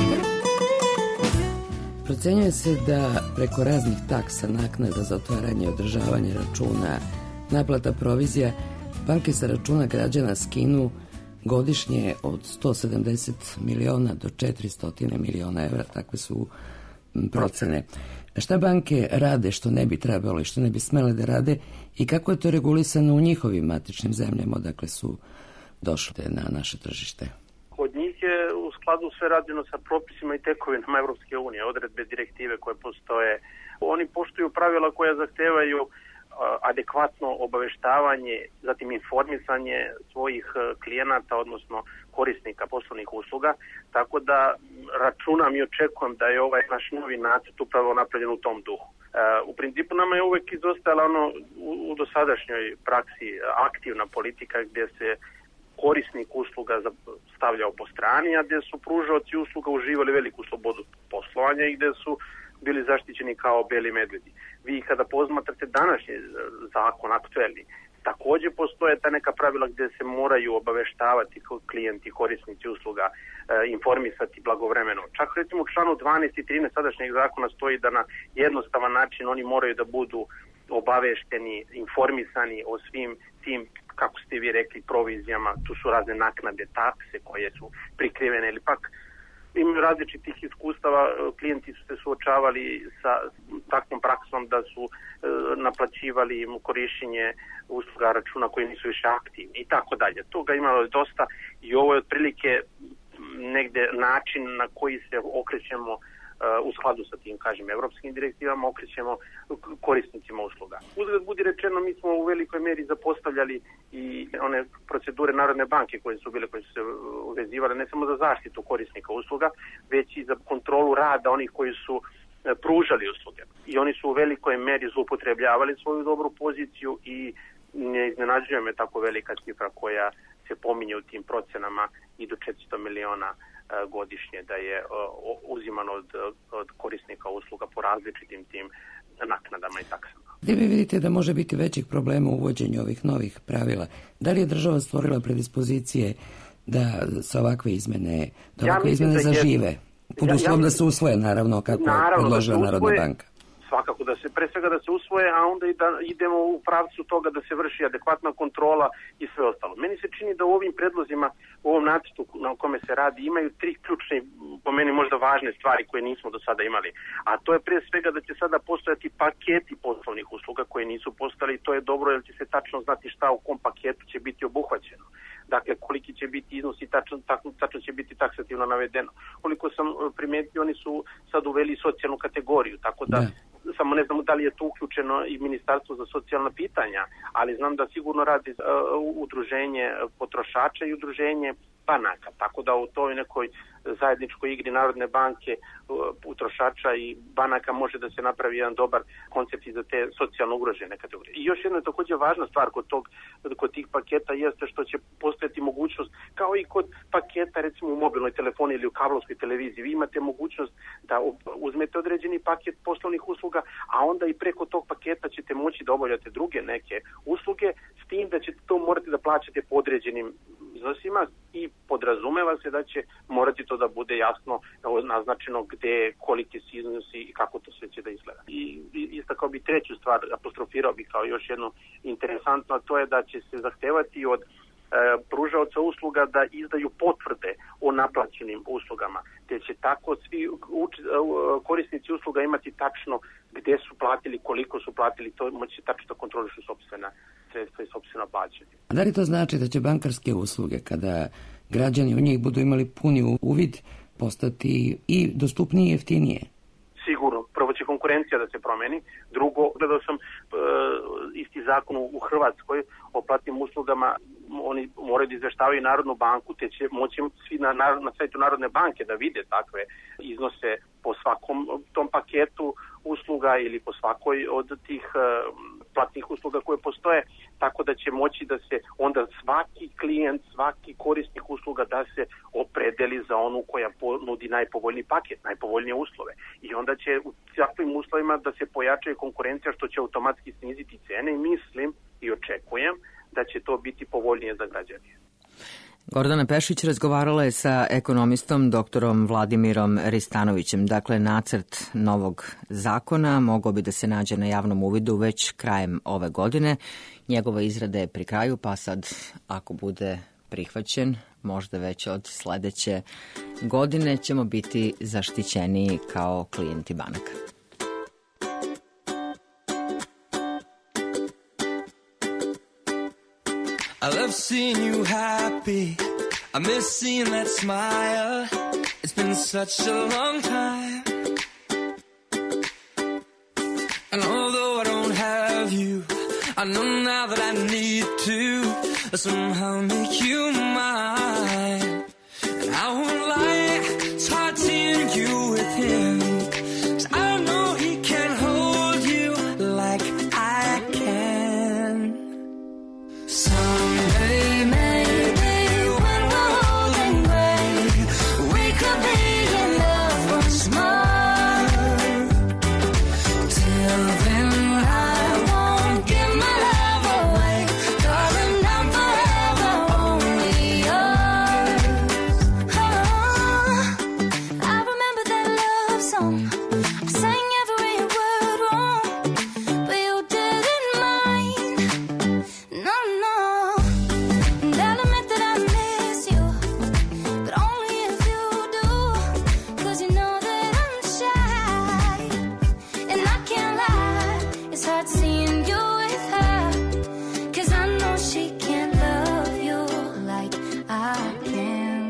Procenjuje se da preko raznih taksa, naknada za otvaranje i održavanje računa, naplata provizija, banke sa računa građana skinu godišnje od sto sedamdeset miliona do četiristo miliona evra, takve su procene. Šta banke rade što ne bi trebalo i što ne bi smele da rade i kako je to regulisano u njihovim matičnim zemljama, odakle su došle na naše tržište? Kod njih je u skladu sve rađeno sa propisima i tekovinama Evropske unije, odredbe direktive koje postoje. Oni poštuju pravila koja zahtevaju adekvatno obaveštavanje, zatim informisanje svojih klijenata, odnosno korisnika poslovnih usluga, tako da računam i očekujem da je ovaj naš novi nacrt upravo napravljen u tom duhu. U principu nama je uvek izostajala ono u dosadašnjoj praksi aktivna politika gdje se korisnik usluga stavljao po strani, a gdje su pružaoci usluga uživali veliku slobodu poslovanja i gdje su bili zaštićeni kao beli medvedi. Vi kada posmatrate današnji zakon aktuelni, također postoje ta neka pravila gdje se moraju obaveštavati klijenti, korisnici usluga, e, informisati blagovremeno. Čak recimo u članu dvanaest i trinaest sadašnjeg zakona stoji da na jednostavan način oni moraju da budu obavešteni, informisani o svim tim, kako ste vi rekli, provizijama. Tu su razne naknade, takse koje su prikrivene ili pak imaju različitih iskustava, klijenti su se suočavali sa takvom praksom da su e, naplaćivali im korišćenje usluga računa koji nisu više aktivni i tako dalje. Toga imalo je dosta i ovo je otprilike negde način na koji se okrećemo u skladu sa tim, kažem, evropskim direktivama, okrećemo korisnicima usluga. Uzgled budi rečeno, mi smo u velikoj meri zapostavljali i one procedure Narodne banke koje su bile, koje su se uvezivale ne samo za zaštitu korisnika usluga, već i za kontrolu rada onih koji su pružali usluge. I oni su u velikoj meri zloupotrebljavali svoju dobru poziciju i ne iznenađuje me tako velika cifra koja se pominje u tim procenama i do četiristo miliona godišnje da je uzimano od, od korisnika usluga po različitim tim naknadama i taksama. Gdje vi vidite da može biti većih problema u uvođenju ovih novih pravila? Da li je država stvorila predispozicije da se ovakve izmene, da ovakve ja izmene da zažive? Je, pod uslovom ja, ja, da se usvoje, naravno, kako naravno, je predložila da Narodna banka. Svakako da se, pre svega da se usvoje, a onda i da idemo u pravcu toga da se vrši adekvatna kontrola i sve ostalo. Meni se čini da u ovim predlozima, u ovom nacrtu na kome se radi, imaju tri ključne, po meni možda važne stvari koje nismo do sada imali. A to je pre svega da će sada postojati paketi poslovnih usluga koje nisu postali i to je dobro jer će se tačno znati šta u kom paketu će biti obuhvaćeno. Dakle, koliki će biti iznos i tačno, tačno, tačno će biti taksativno navedeno. Koliko sam primetio, oni su sad uveli socijalnu kategoriju, tako da, da. samo ne znamo da li je to uključeno i Ministarstvo za socijalna pitanja, ali znam da sigurno radi uh, udruženje potrošača i udruženje banaka, tako da u toj nekoj zajedničkoj igri Narodne banke, potrošača i banaka može da se napravi jedan dobar koncept i za te socijalno ugrožene kategorije. I još jedna je također važna stvar kod, tog, kod tih paketa jeste što će postojati mogućnost, kao i kod paketa recimo u mobilnoj telefoni ili u kablovskoj televiziji, vi imate mogućnost da uzmete određeni paket poslovnih usluga, a onda i preko tog paketa ćete moći da obavljate druge neke usluge, s tim da ćete to morati da plaćate po određenim iznosima i podrazumeva se da će morati to da bude jasno naznačeno gde, koliki su iznosi i kako to sve će da izgleda. I istakao bi treću stvar, apostrofirao bi kao još jednu interesantno, a to je da će se zahtevati od e, pružaoca usluga da izdaju potvrde o naplaćenim uslugama, te će tako svi uč, korisnici usluga imati tačno gde su platili, koliko su platili, to moći tačno da kontrolišu sopstvena sredstva i sopstvena plaćanja. A da li to znači da će bankarske usluge, kada građani u njih budu imali puni uvid, postati i dostupnije i jeftinije? Sigurno. Prvo će konkurencija da se promeni. Drugo, gledao sam e, isti zakon u Hrvatskoj o platnim uslugama, oni moraju da izveštavaju Narodnu banku, te će moći svi na, na, na sajtu Narodne banke da vide takve iznose po svakom tom paketu usluga ili po svakoj od tih e, platnih usluga koje postoje, tako da će moći da se onda svaki klijent, svaki korisnik usluga da se opredeli za onu koja nudi najpovoljniji paket, najpovoljnije uslove. I onda će u takvim uslovima da se pojačaju konkurencija, što će automatski sniziti cene i mislim i očekujem da će to biti povoljnije za građane. Gordana Pešić razgovarala je sa ekonomistom doktorom Vladimirom Ristanovićem. Dakle, nacrt novog zakona mogao bi da se nađe na javnom uvidu već krajem ove godine. Njegova izrada je pri kraju, pa sad, ako bude prihvaćen, možda već od sledeće godine ćemo biti zaštićeniji kao klijenti banaka. I love seeing you happy. I miss seeing that smile. It's been such a long time. And although I don't have you, I know now that I need to somehow make you mine. And I won't lie, it's hard seeing you with him, 'cause I know he can't hold you like I can. Someday maybe when we're old and gray, we could be in love once more. Till then I won't give my love away, darling, I'm forever only yours. Oh, I remember that love song, I sang every word wrong, but you didn't mind. No, no, and I'll admit that I miss you, but only if you do, 'cause you know that I'm shy, and I can't lie, it's hard seeing you with her, 'cause I know she can't love you like I can.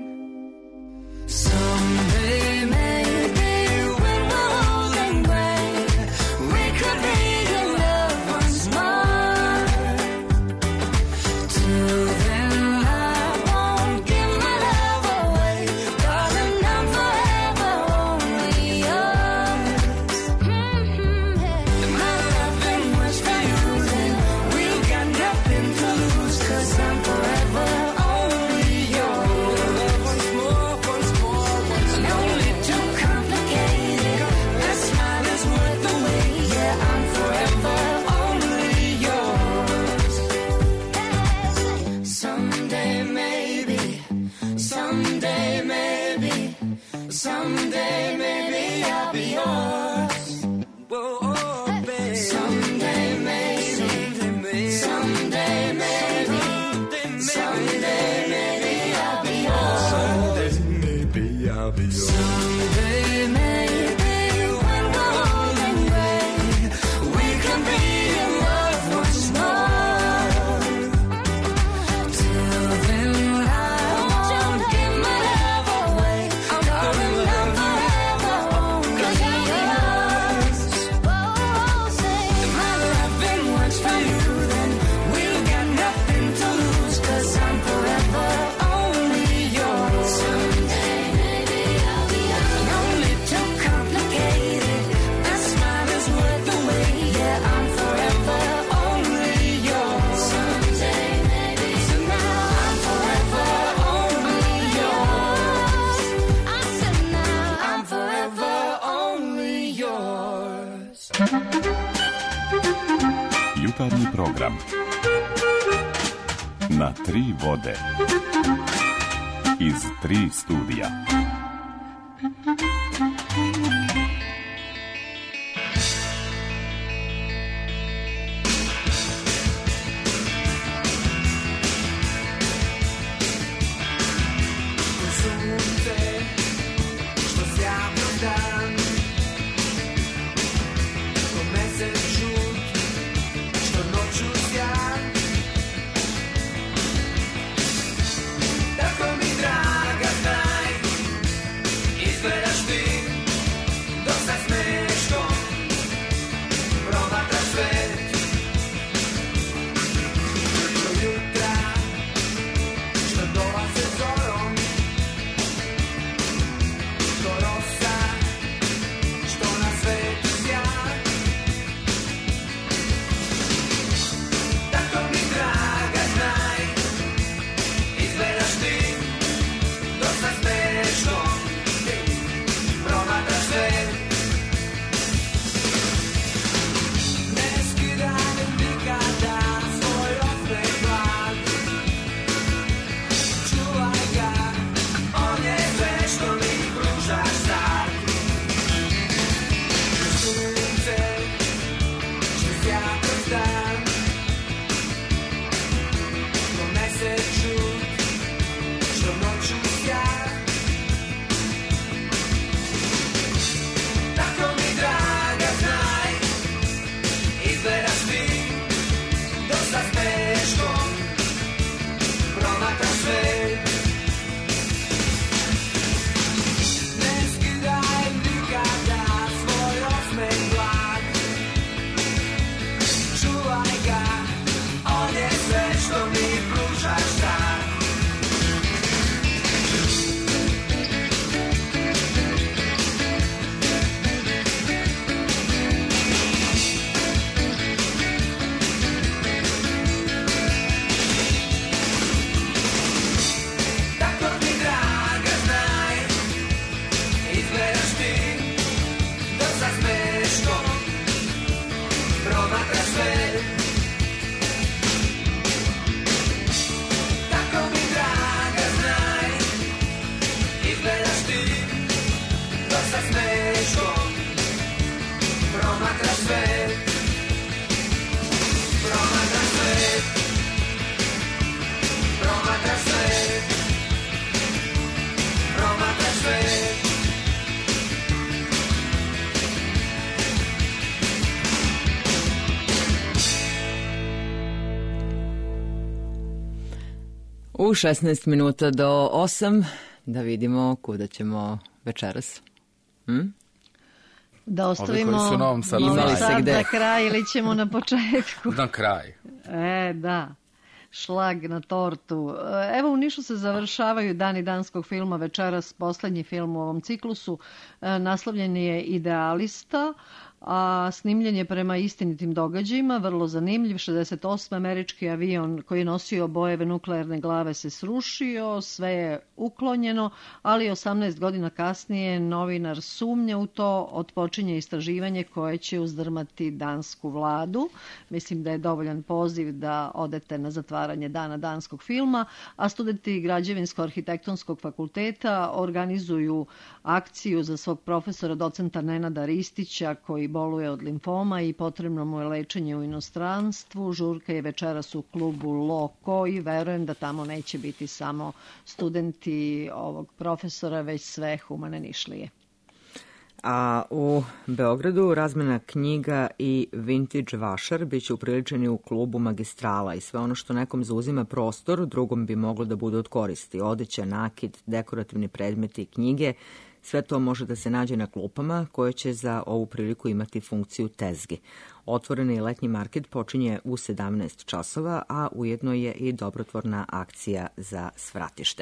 Someday maybe when we're old and gray, we could be in love once more. Till then I won't give my love away, darling, I'm forever only yours. Mm-hmm, yeah. If my love ain't much for you, then we've got nothing to lose, 'cause I'm forever only yours. Once more, once more, once more. Only too complicated. That smile is worth the wait. Yeah, I'm forever only yours. Someday maybe, someday maybe, someday maybe I'll be yours. Whoa, oh, baby. Someday maybe, someday maybe, someday maybe I'll be yours. Someday maybe I'll be yours. Someday maybe when we're old and gray, we can be in love once more. Till then I won't give my love away, darling, I'm forever only yours. Oh, say if my love ain't much for you, then we've got nothing to lose, 'cause I'm forever only yours. Someday maybe I'll be yours. Only too complicated. That smile is worth the wait. Yeah, I'm forever only yours. Someday maybe, so now I'm forever only yours. I said now I'm forever only yours. Jutarnji program na tri vode iz tri studija. Sunce što sjavno dan, ko mesec žut što noću sja. Tako mi draga znaj, izgledaš U šesnaest minuta do osam da vidimo kuda ćemo večeras. Hm? Da ostavimo Ovi koji su u Novom Sadu Novi znaju. Sad za kraj ili ćemo na početku. Na kraj. E, da. Šlag na tortu. Evo u Nišu se završavaju Dani danskog filma večeras, poslednji film u ovom ciklusu. E, naslovljen je Idealista, a snimljen je prema istinitim događajima, vrlo zanimljiv. šezdeset osme američki avion koji je nosio bojeve nuklearne glave se srušio, sve je uklonjeno, ali osamnaest godina kasnije novinar sumnja u to, otpočinje istraživanje koje će uzdrmati dansku vladu. Mislim da je dovoljan poziv da odete na zatvaranje Dana danskog filma, a studenti Građevinsko-arhitektonskog fakulteta organizuju akciju za svog profesora, docenta Nenada Ristića, koji boluje od limfoma i potrebno mu je lečenje u inostranstvu. Žurka je večeras u klubu Loko i verujem da tamo neće biti samo studenti ovog profesora, već sve humane Nišlije. A u Beogradu razmena knjiga i vintage vašar biće upriličeni u klubu Magistrala i sve ono što nekom zauzima prostor, drugom bi moglo da bude od koristi. Odeća, nakit, dekorativni predmeti, knjige, sve to može da se nađe na klupama koje će za ovu priliku imati funkciju tezgi. Otvoreni letnji market počinje u sedamnaest časova, a ujedno je i dobrotvorna akcija za svratište.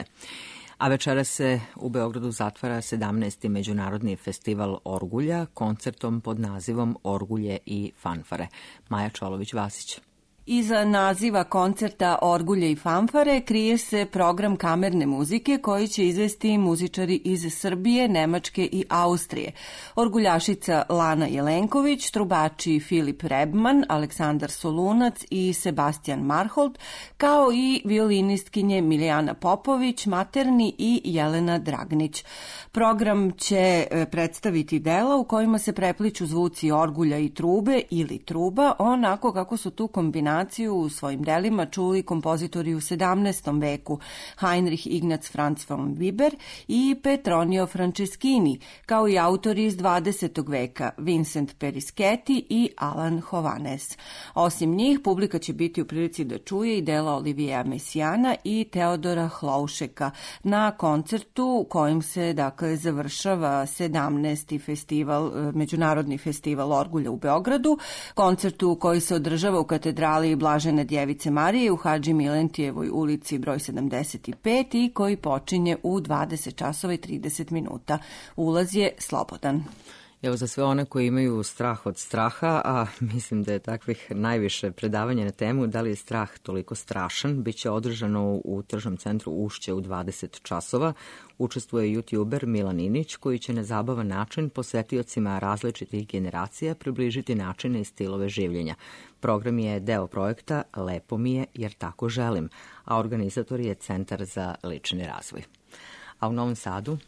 A večera se u Beogradu zatvara sedamnaesti Međunarodni festival Orgulja koncertom pod nazivom Orgulje i fanfare. Maja Čolović-Vasić. Iza naziva koncerta Orgulje i fanfare krije se program kamerne muzike koji će izvesti muzičari iz Srbije, Nemačke i Austrije. Orguljašica Lana Jelenković, trubači Filip Rebman, Aleksandar Solunac i Sebastian Marhold, kao i violinistkinje Milijana Popović, Materni i Jelena Dragnić. Program će predstaviti dela u kojima se prepliču zvuci orgulja i trube ili truba, onako kako su tu kombinaciju u svojim delima čuli kompozitori u sedamnaestom veku Heinrich Ignaz Franz von Weber i Petronio Franceschini, kao i autori iz dvadesetog veka Vincent Perischetti i Alan Hovhannes. Osim njih, publika će biti u prilici da čuje i dela Olivija Messiana i Teodora Hloušeka na koncertu kojim se dakle završava sedamnaesti festival, Međunarodni festival Orgulja u Beogradu, koncertu koji se održava u katedrali Blažene Djevice Marije u Hadži Milentijevoj ulici broj sedamdeset pet i koji počinje u dvadeset časova i trideset minuta. Ulaz je slobodan. Evo za sve one koji imaju strah od straha, a mislim da je takvih najviše predavanja na temu da li je strah toliko strašan, bit će održano u tržnom centru Ušće u dvadeset časova. Učestvuje youtuber Milan Inić koji će na zabavan način posetiocima različitih generacija približiti načine i stilove življenja. Program je deo projekta Lepo mi je jer tako želim, a organizator je Centar za lični razvoj. A u Novom Sadu?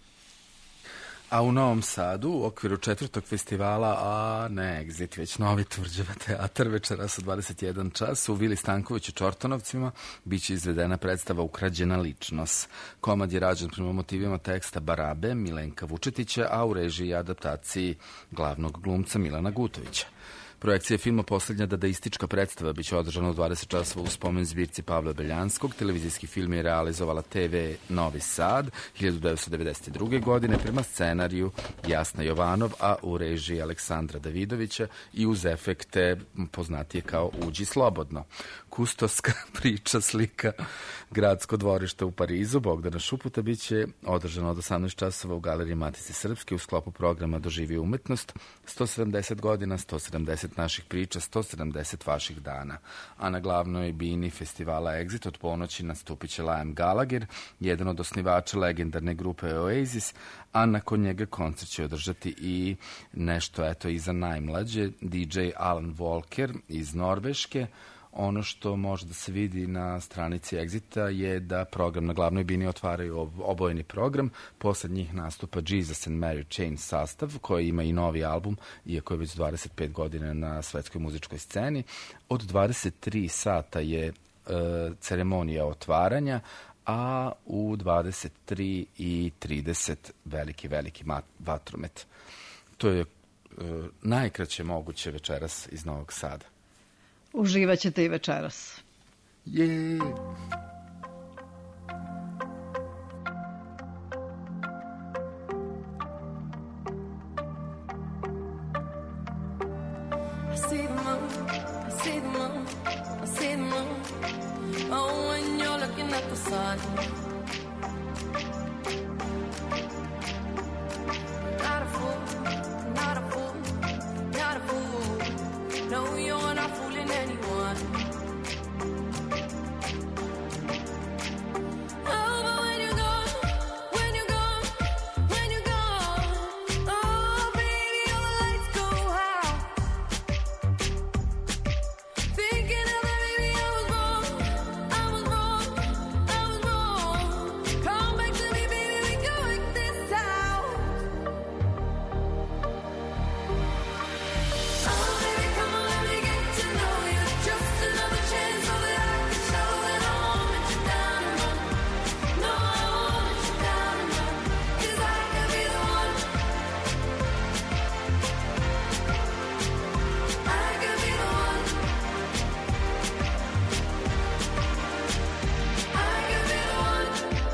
A u Novom Sadu u okviru četvrtog festivala, a ne Exit, već Novi Tvrđava teatar, večeras u dvadeset jedan čas u Vili Stanković u Čortanovcima biće izvedena predstava Ukrađena ličnost. Komad je rađen prema motivima teksta Barabe Milenka Vučetića, a u režiji i adaptaciji glavnog glumca Milana Gutovića. Projekcija filma Poslednja dadaistička predstava biće održana u dvadeset časova u spomen zbirci Pavla Beljanskog. Televizijski film je realizovala te ve Novi Sad hiljadu devetsto devedeset druge. godine prema scenariju Jasna Jovanov, a u režiji Aleksandra Davidovića i uz efekte poznatije kao Uđi slobodno. Kustoska priča, slika, gradsko dvorište u Parizu Bogdana Šuputa biće održano od osamnaest časova u Galeriji Matice Srpske u sklopu programa Doživi umetnost, sto sedamdeset godina, sto sedamdeset naših priča, sto sedamdeset vaših dana. A na glavnoj bini festivala Exit od ponoći nastupit će Liam Gallagher, jedan od osnivača legendarne grupe Oasis, a nakon njega koncert će održati i nešto eto i za najmlađe, di džej Alan Walker iz Norveške. Ono što može da se vidi na stranici Exita je da program na glavnoj bini otvaraju obojeni program. Posle njih nastupa Jesus and Mary Chain sastav, koji ima i novi album, iako je već dvadeset pet godina na svetskoj muzičkoj sceni. Od dvadeset tri sata je e, ceremonija otvaranja, a u dvadeset tri i trideset veliki, veliki vatromet. To je e, najkraće moguće večeras iz Novog Sada. Uživat ćete i večeras. Yeah. sun. Not a fool, not a fool, not a fool. No, you're not fooling anyone. Oh, but when you're gone, when you're gone, when you're gone, oh, baby, all the lights go out. Thinking of that, baby, I was wrong, I was wrong, I was wrong. Come back to me, baby, we can work this out. Oh, baby, come on, let me get to know you. Just another chance so that I can show that I won't let you down and run. No, I won't let you down and run. 'Cause I could be the one. I could be the one. I could be the one.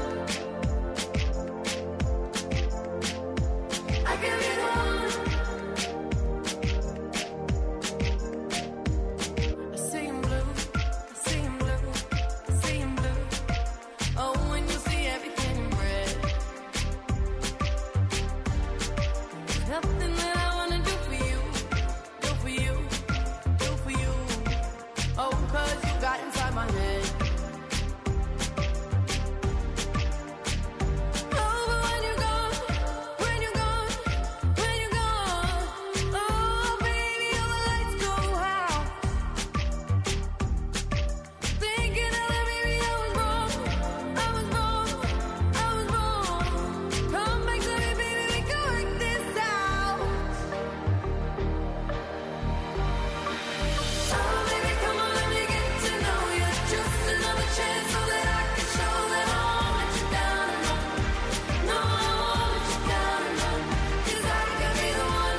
I could be the one. I see him blue, I see him blue, I see him blue. Oh, when you see everything in red. There's nothing that I wanna do for you, do for you, do for you. Oh, 'cause you got inside my head. Oh, but when you're gone, when you're gone, when you're gone, oh, baby, all the lights go out. Thinking of that, baby, I was wrong, I was wrong, I was wrong. Come back to me, baby, we can work this out. Oh, baby, come on, let me get to know you. Just another chance so that I can show that I won't let you down and run. No, I won't let you down and run. 'Cause I could be the one.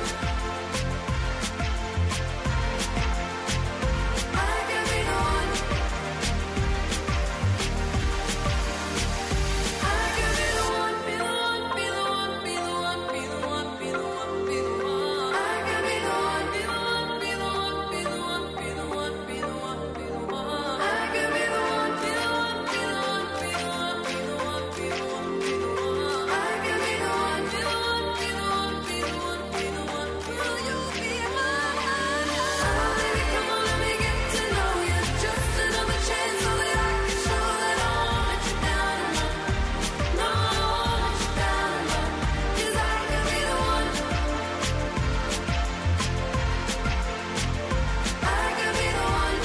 I could be the one. I could be the one, be the one, be the one, be the one, be the one, be the one, be the one. I could be the one, be the one, be the one, be the one, be the one, be the one, be the one. I could be the one, be the one, be the one, be the one, be the one, be the one, be the one. I could be the one, be the one, be the one, be the one, be the one. Will you be mine? Oh, baby, come on, let me get to know you. Just another chance so that I can show that I won't let you down and run. No, I won't let you down and run. 'Cause I could be the one. I could be the one.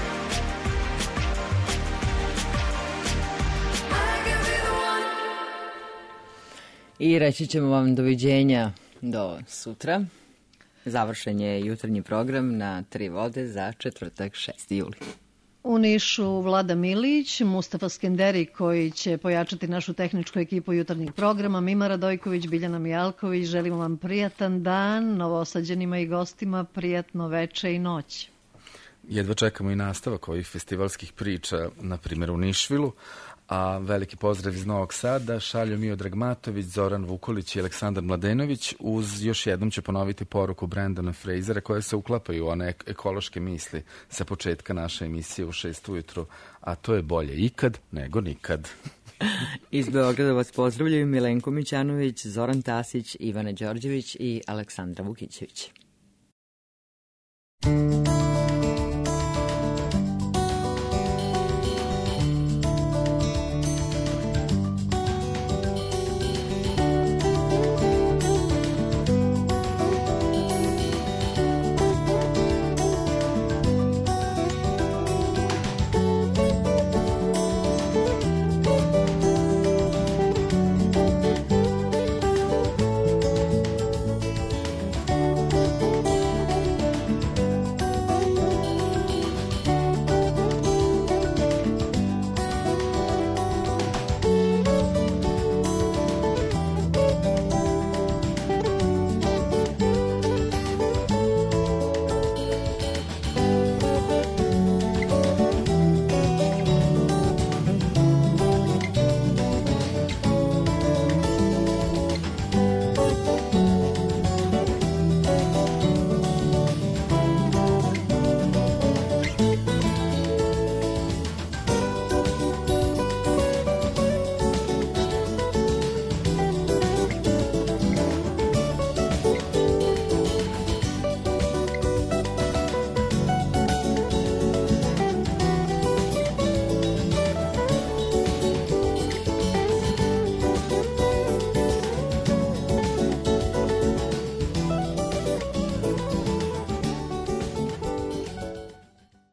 I could be the one. I reći ćemo vam doviđenja do sutra. Završen je jutarnji program na Tri vode za četvrtak šesti juli. U Nišu Vlada Milić, Mustafa Skenderi koji će pojačati našu tehničku ekipu jutarnjih programa, Mima Radojković, Biljana Mijalković. Želimo vam prijatan dan, novosađenima i gostima prijatno veče i noć. Jedva čekamo i nastavak ovih festivalskih priča, na primjer u Nišvilu, a veliki pozdrav iz Novog Sada šalju Miodrag Matović, Zoran Vukolić i Aleksandar Mladenović. Uz još jednom će ponoviti poruku Brendana Frejzera koje se uklapaju u one ekološke misli sa početka naše emisije u šest ujutru, a to je bolje ikad nego nikad. Iz Beograda vas pozdravljaju Milenko Mićanović, Zoran Tasić, Ivana Đorđević i Aleksandra Vukićević.